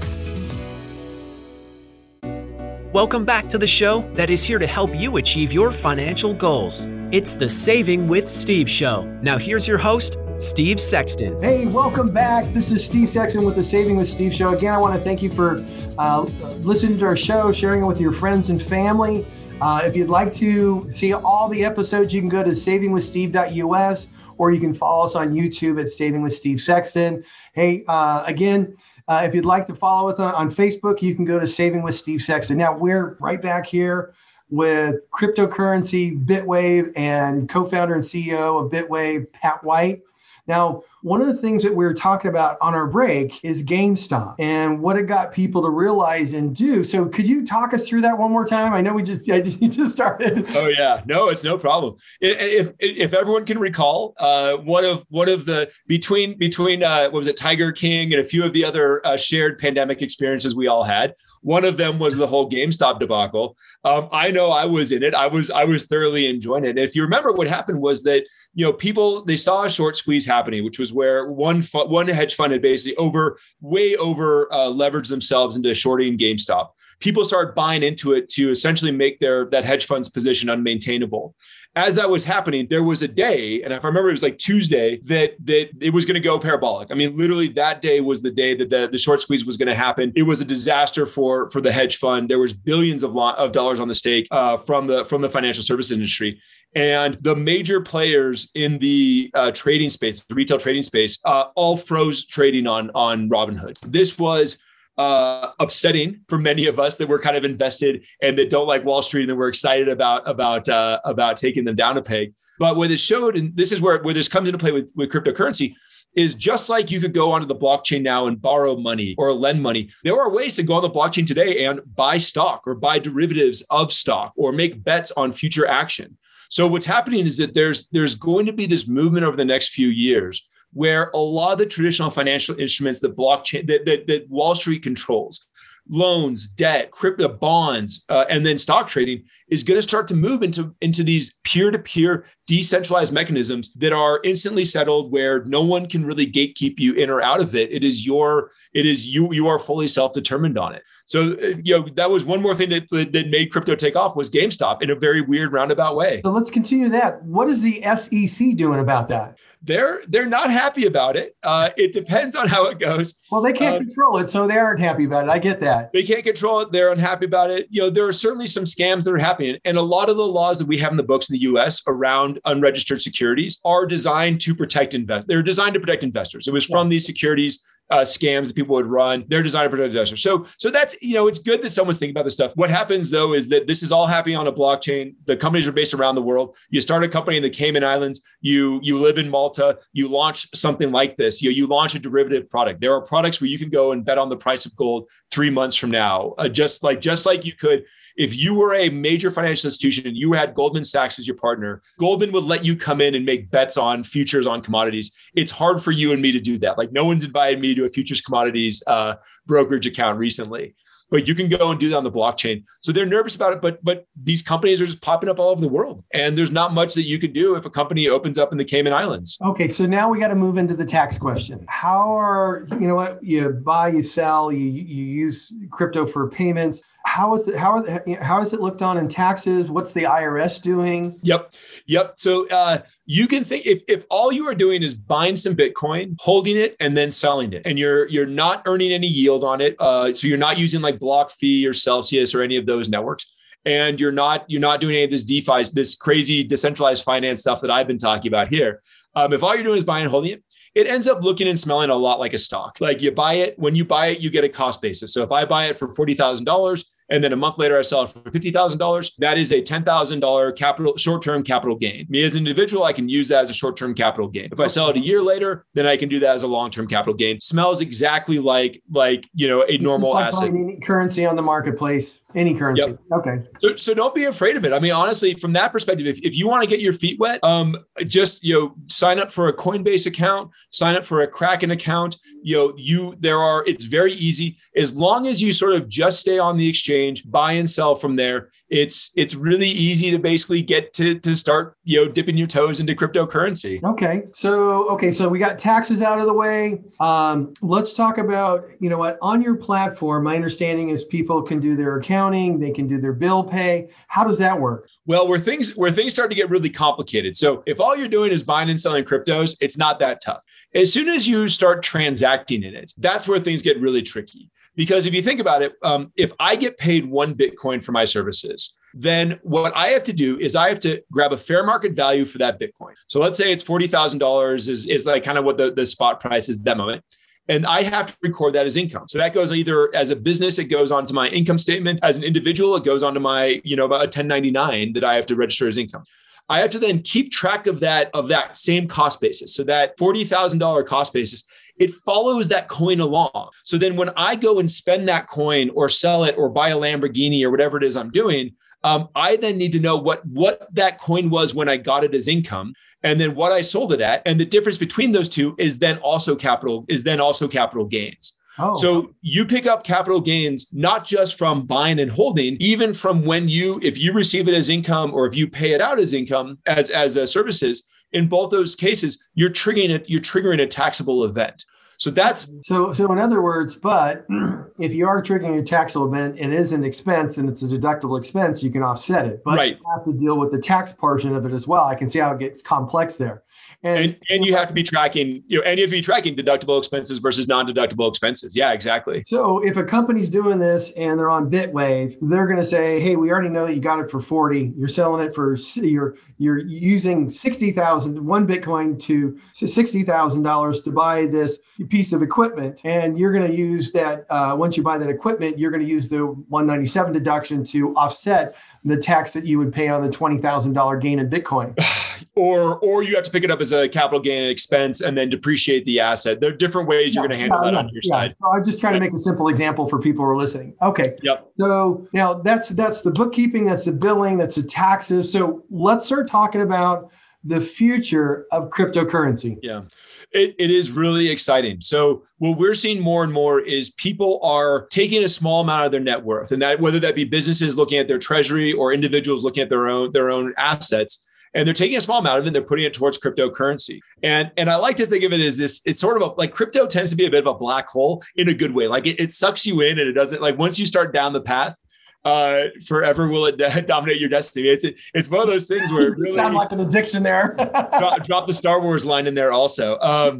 Welcome back to the show that is here to help you achieve your financial goals. It's the Saving with Steve show. Now here's your host, Steve Sexton. Hey, welcome back. This is Steve Sexton with the Saving with Steve show. Again, I want to thank you for listening to our show, sharing it with your friends and family. If you'd like to see all the episodes, you can go to savingwithsteve.us, or you can follow us on YouTube at Saving with Steve Sexton. Hey, again, if you'd like to follow us on Facebook, you can go to Saving with Steve Sexton. Now, we're right back here with cryptocurrency, Bitwave, and co-founder and CEO of Bitwave, Pat White. Now, one of the things that we were talking about on our break is GameStop and what it got people to realize and do. So could you talk us through that one more time? I know you just started. Oh yeah, no, it's no problem. If everyone can recall, one of the between what was it, Tiger King and a few of the other shared pandemic experiences we all had. One of them was the whole GameStop debacle. I know I was in it. I was thoroughly enjoying it. And if you remember, what happened was that people, they saw a short squeeze happening, which was where one hedge fund had basically way over leveraged themselves into shorting GameStop. people started buying into it to essentially make that hedge fund's position unmaintainable. As that was happening, there was a day, and if I remember, it was like Tuesday, that it was going to go parabolic. I mean, literally that day was the day that the short squeeze was going to happen. It was a disaster for the hedge fund. There was billions of dollars on the stake from the financial service industry. And the major players in the trading space, the retail trading space, all froze trading on Robinhood. This was upsetting for many of us that were kind of invested and that don't like Wall Street and that we're excited about taking them down a peg. But what it showed, and this is where this comes into play with cryptocurrency, is just like you could go onto the blockchain now and borrow money or lend money. There are ways to go on the blockchain today and buy stock or buy derivatives of stock or make bets on future action. So what's happening is that there's going to be this movement over the next few years where a lot of the traditional financial instruments that blockchain that Wall Street controls, loans, debt, crypto, bonds, and then stock trading is going to start to move into these peer-to-peer decentralized mechanisms that are instantly settled, where no one can really gatekeep you in or out of it. You are fully self-determined on it. So, that was one more thing that made crypto take off was GameStop in a very weird roundabout way. So let's continue that. What is the SEC doing about that? They're not happy about it. It depends on how it goes. Well, they can't control it, so they aren't happy about it. I get that. They can't control it. They're unhappy about it. There are certainly some scams that are happening. And a lot of the laws that we have in the books in the US around unregistered securities are designed to protect investors. They're designed to protect investors. It was from these securities scams that people would run. They're designed to protect investors. So that's, it's good that someone's thinking about this stuff. What happens though is that this is all happening on a blockchain. The companies are based around the world. You start a company in the Cayman Islands. You live in Malta. You launch something like this. You launch a derivative product. There are products where you can go and bet on the price of gold 3 months from now, just like you could. If you were a major financial institution and you had Goldman Sachs as your partner, Goldman would let you come in and make bets on futures on commodities. It's hard for you and me to do that. Like no one's invited me to a futures commodities brokerage account recently, but you can go and do that on the blockchain. So they're nervous about it, but these companies are just popping up all over the world. And there's not much that you could do if a company opens up in the Cayman Islands. Okay, so now we got to move into the tax question. You buy, you sell, you use crypto for payments. How is it looked on in taxes? What's the IRS doing? Yep. So you can think if all you are doing is buying some Bitcoin, holding it, and then selling it, and you're not earning any yield on it. So you're not using like BlockFi or Celsius or any of those networks. And you're not doing any of this DeFi, this crazy decentralized finance stuff that I've been talking about here. If all you're doing is buying and holding it, it ends up looking and smelling a lot like a stock. Like you buy it, when you buy it, you get a cost basis. So if I buy it for $40,000 and then a month later I sell it for $50,000, that is a $10,000 short-term capital gain. Me as an individual, I can use that as a short-term capital gain. If I sell it a year later, then I can do that as a long-term capital gain. Smells exactly like a normal asset. Any currency on the marketplace, any currency. Yep. Okay. So don't be afraid of it. I mean, honestly, from that perspective, if you want to get your feet wet, just sign up for a Coinbase account, sign up for a Kraken account. It's very easy. As long as you sort of just stay on the exchange, buy and sell from there, it's really easy to basically get to start, dipping your toes into cryptocurrency. Okay. So we got taxes out of the way. Let's talk about, on your platform, my understanding is people can do their accounting, they can do their bill pay. How does that work? Well, where things start to get really complicated. So if all you're doing is buying and selling cryptos, it's not that tough. As soon as you start transacting in it, that's where things get really tricky. Because if you think about it, if I get paid 1 Bitcoin for my services, then what I have to do is I have to grab a fair market value for that Bitcoin. So let's say it's $40,000 is like kind of what the spot price is at that moment. And I have to record that as income. So that goes either as a business, it goes onto my income statement. As an individual, it goes onto my, a 1099 that I have to register as income. I have to then keep track of that same cost basis. So that $40,000 cost basis, it follows that coin along. So then when I go and spend that coin or sell it or buy a Lamborghini or whatever it is I'm doing, I then need to know what that coin was when I got it as income, and then what I sold it at. And the difference between those two is then also capital gains. Oh. So you pick up capital gains, not just from buying and holding, even from if you receive it as income or if you pay it out as income as services. In both those cases, you're triggering a taxable event. So that's so in other words, but if you are triggering a taxable event, it is an expense and it's a deductible expense, you can offset it. But you have to deal with the tax portion of it as well. I can see how it gets complex there. And you have to be tracking, and you have to be tracking deductible expenses versus non-deductible expenses. Yeah, exactly. So if a company's doing this and they're on Bitwave, they're going to say, hey, we already know that you got it for 40. You're selling it for, you're using 60,000, one Bitcoin to $60,000 to buy this piece of equipment. And you're going to use that, once you buy that equipment, you're going to use the 197 deduction to offset the tax that you would pay on the $20,000 gain in Bitcoin. Or you have to pick it up as a capital gain expense and then depreciate the asset. There are different ways you're going to handle that on your side. So I'm just trying to make a simple example for people who are listening. Okay. Yep. So now that's the bookkeeping, that's the billing, that's the taxes. So let's start talking about the future of cryptocurrency. Yeah, it is really exciting. So what we're seeing more and more is people are taking a small amount of their net worth, and that whether that be businesses looking at their treasury or individuals looking at their own assets. And they're taking a small amount of it and they're putting it towards cryptocurrency. And I like to think of it as this, it's sort of like crypto tends to be a bit of a black hole in a good way. Like it sucks you in and it doesn't, like once you start down the path, forever will it dominate your destiny. It's one of those things where it really sound like an addiction there. drop the Star Wars line in there also.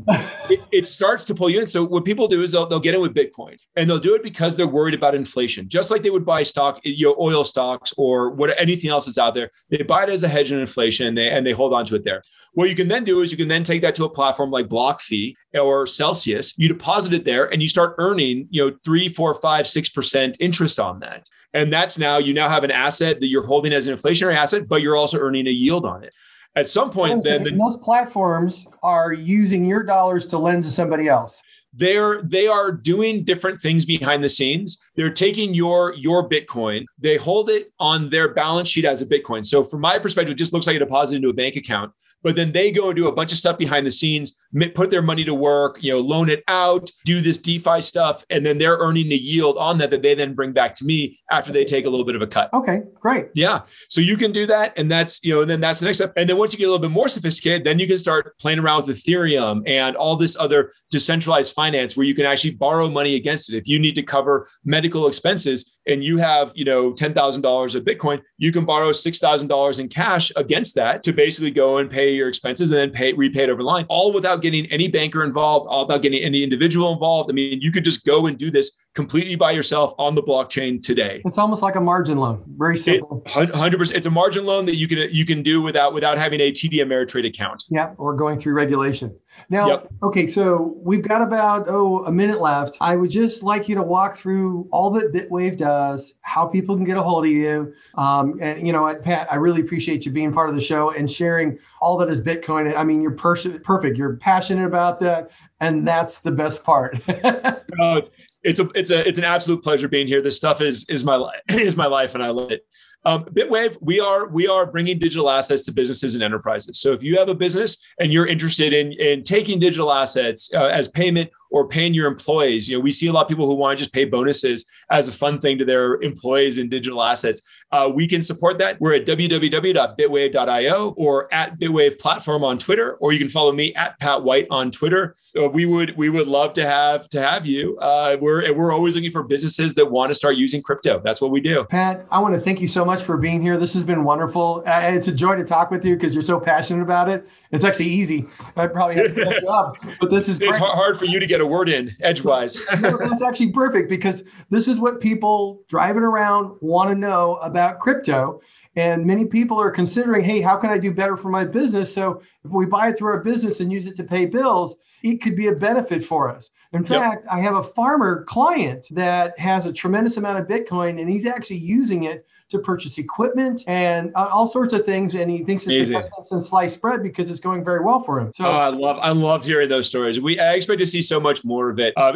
It starts to pull you in. So what people do is they'll get in with Bitcoin and they'll do it because they're worried about inflation, just like they would buy stock, oil stocks or anything else that's out there. They buy it as a hedge in inflation and they hold on to it there. What you can then do is you can then take that to a platform like BlockFi or Celsius. You deposit it there and you start earning 3, 4, 5, 6% interest on that. And that's you now have an asset that you're holding as an inflationary asset, but you're also earning a yield on it. At some point, those platforms are using your dollars to lend to somebody else. They are doing different things behind the scenes. They're taking your Bitcoin. They hold it on their balance sheet as a Bitcoin. So from my perspective, it just looks like a deposit into a bank account. But then they go and do a bunch of stuff behind the scenes, put their money to work, loan it out, do this DeFi stuff, and then they're earning the yield on that they then bring back to me after they take a little bit of a cut. Okay, great. Yeah. So you can do that. And that's, and then that's the next step. And then once you get a little bit more sophisticated, then you can start playing around with Ethereum and all this other decentralized finance where you can actually borrow money against it. If you need to cover medical expenses and you have, $10,000 of Bitcoin, you can borrow $6,000 in cash against that to basically go and pay your expenses and then repay it over the line, all without getting any banker involved, all without getting any individual involved. I mean, you could just go and do this completely by yourself on the blockchain today. It's almost like a margin loan. Very simple. 100%. It's a margin loan that you can do without having a TD Ameritrade account. Yeah, or going through regulation. Now, Okay, so we've got about a minute left. I would just like you to walk through all that Bitwave does, how people can get a hold of you. And you know what, Pat, I really appreciate you being part of the show and sharing all that is Bitcoin. I mean, you're perfect. You're passionate about that, and that's the best part. No, it's an absolute pleasure being here. This stuff is my life, and I love it. Bitwave, we are bringing digital assets to businesses and enterprises. So if you have a business and you're interested in taking digital assets as payment or paying your employees, we see a lot of people who want to just pay bonuses as a fun thing to their employees in digital assets. We can support that. We're at www.bitwave.io or at Bitwave Platform on Twitter, or you can follow me at Pat White on Twitter. We would love to have you. We're always looking for businesses that want to start using crypto. That's what we do. Pat, I want to thank you so much for being here. This has been wonderful. It's a joy to talk with you because you're so passionate about it. It's actually easy. I probably have to catch you up, but this is great. It's hard for you to get a word in edgewise. No, that's actually perfect because this is what people driving around want to know about crypto. And many people are considering, hey, how can I do better for my business? So if we buy it through our business and use it to pay bills, it could be a benefit for us. In fact, I have a farmer client that has a tremendous amount of Bitcoin, and he's actually using it to purchase equipment and all sorts of things. And he thinks it's the best thing since sliced bread because it's going very well for him. So I love hearing those stories. I expect to see so much more of it.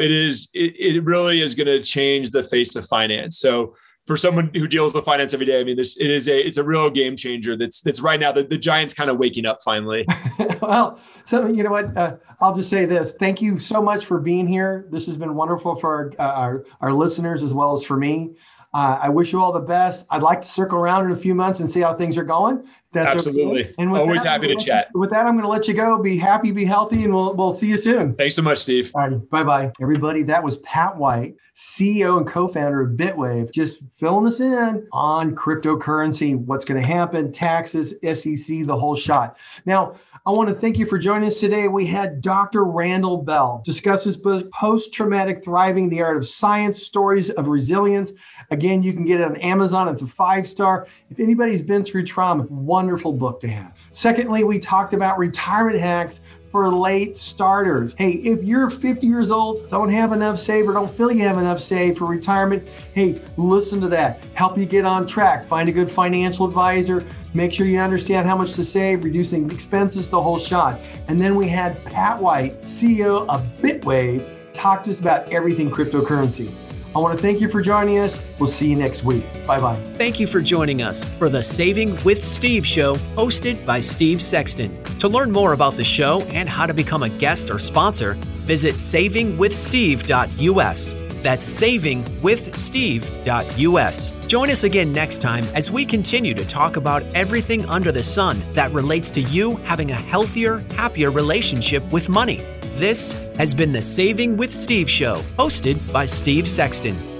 It really is going to change the face of finance. So for someone who deals with finance every day, I mean, it's a real game changer. That's right now. The giant's kind of waking up finally. Well, so you know what? I'll just say this. Thank you so much for being here. This has been wonderful for our listeners as well as for me. I wish you all the best. I'd like to circle around in a few months and see how things are going. That's absolutely. Okay. And always happy to chat. With that, I'm going to let you go. Be happy, be healthy, and we'll see you soon. Thanks so much, Steve. All right. Bye-bye. Everybody, that was Pat White, CEO and co-founder of Bitwave, just filling us in on cryptocurrency, what's going to happen, taxes, SEC, the whole shot. Now, I want to thank you for joining us today. We had Dr. Randall Bell discuss his book, Post-Traumatic Thriving, The Art of Science, Stories of Resilience. Again, you can get it on Amazon. It's a 5-star. If anybody's been through trauma, wonderful book to have. Secondly, we talked about retirement hacks for late starters. Hey, if you're 50 years old, don't have enough saved or don't feel you have enough saved for retirement, hey, listen to that. Help you get on track. Find a good financial advisor. Make sure you understand how much to save, reducing expenses, the whole shot. And then we had Pat White, CEO of Bitwave, talk to us about everything cryptocurrency. I want to thank you for joining us. We'll see you next week. Bye-bye. Thank you for joining us for the Saving with Steve show, hosted by Steve Sexton. To learn more about the show and how to become a guest or sponsor, visit savingwithsteve.us. That's savingwithsteve.us. Join us again next time as we continue to talk about everything under the sun that relates to you having a healthier, happier relationship with money. This has been the Saving with Steve show, hosted by Steve Sexton.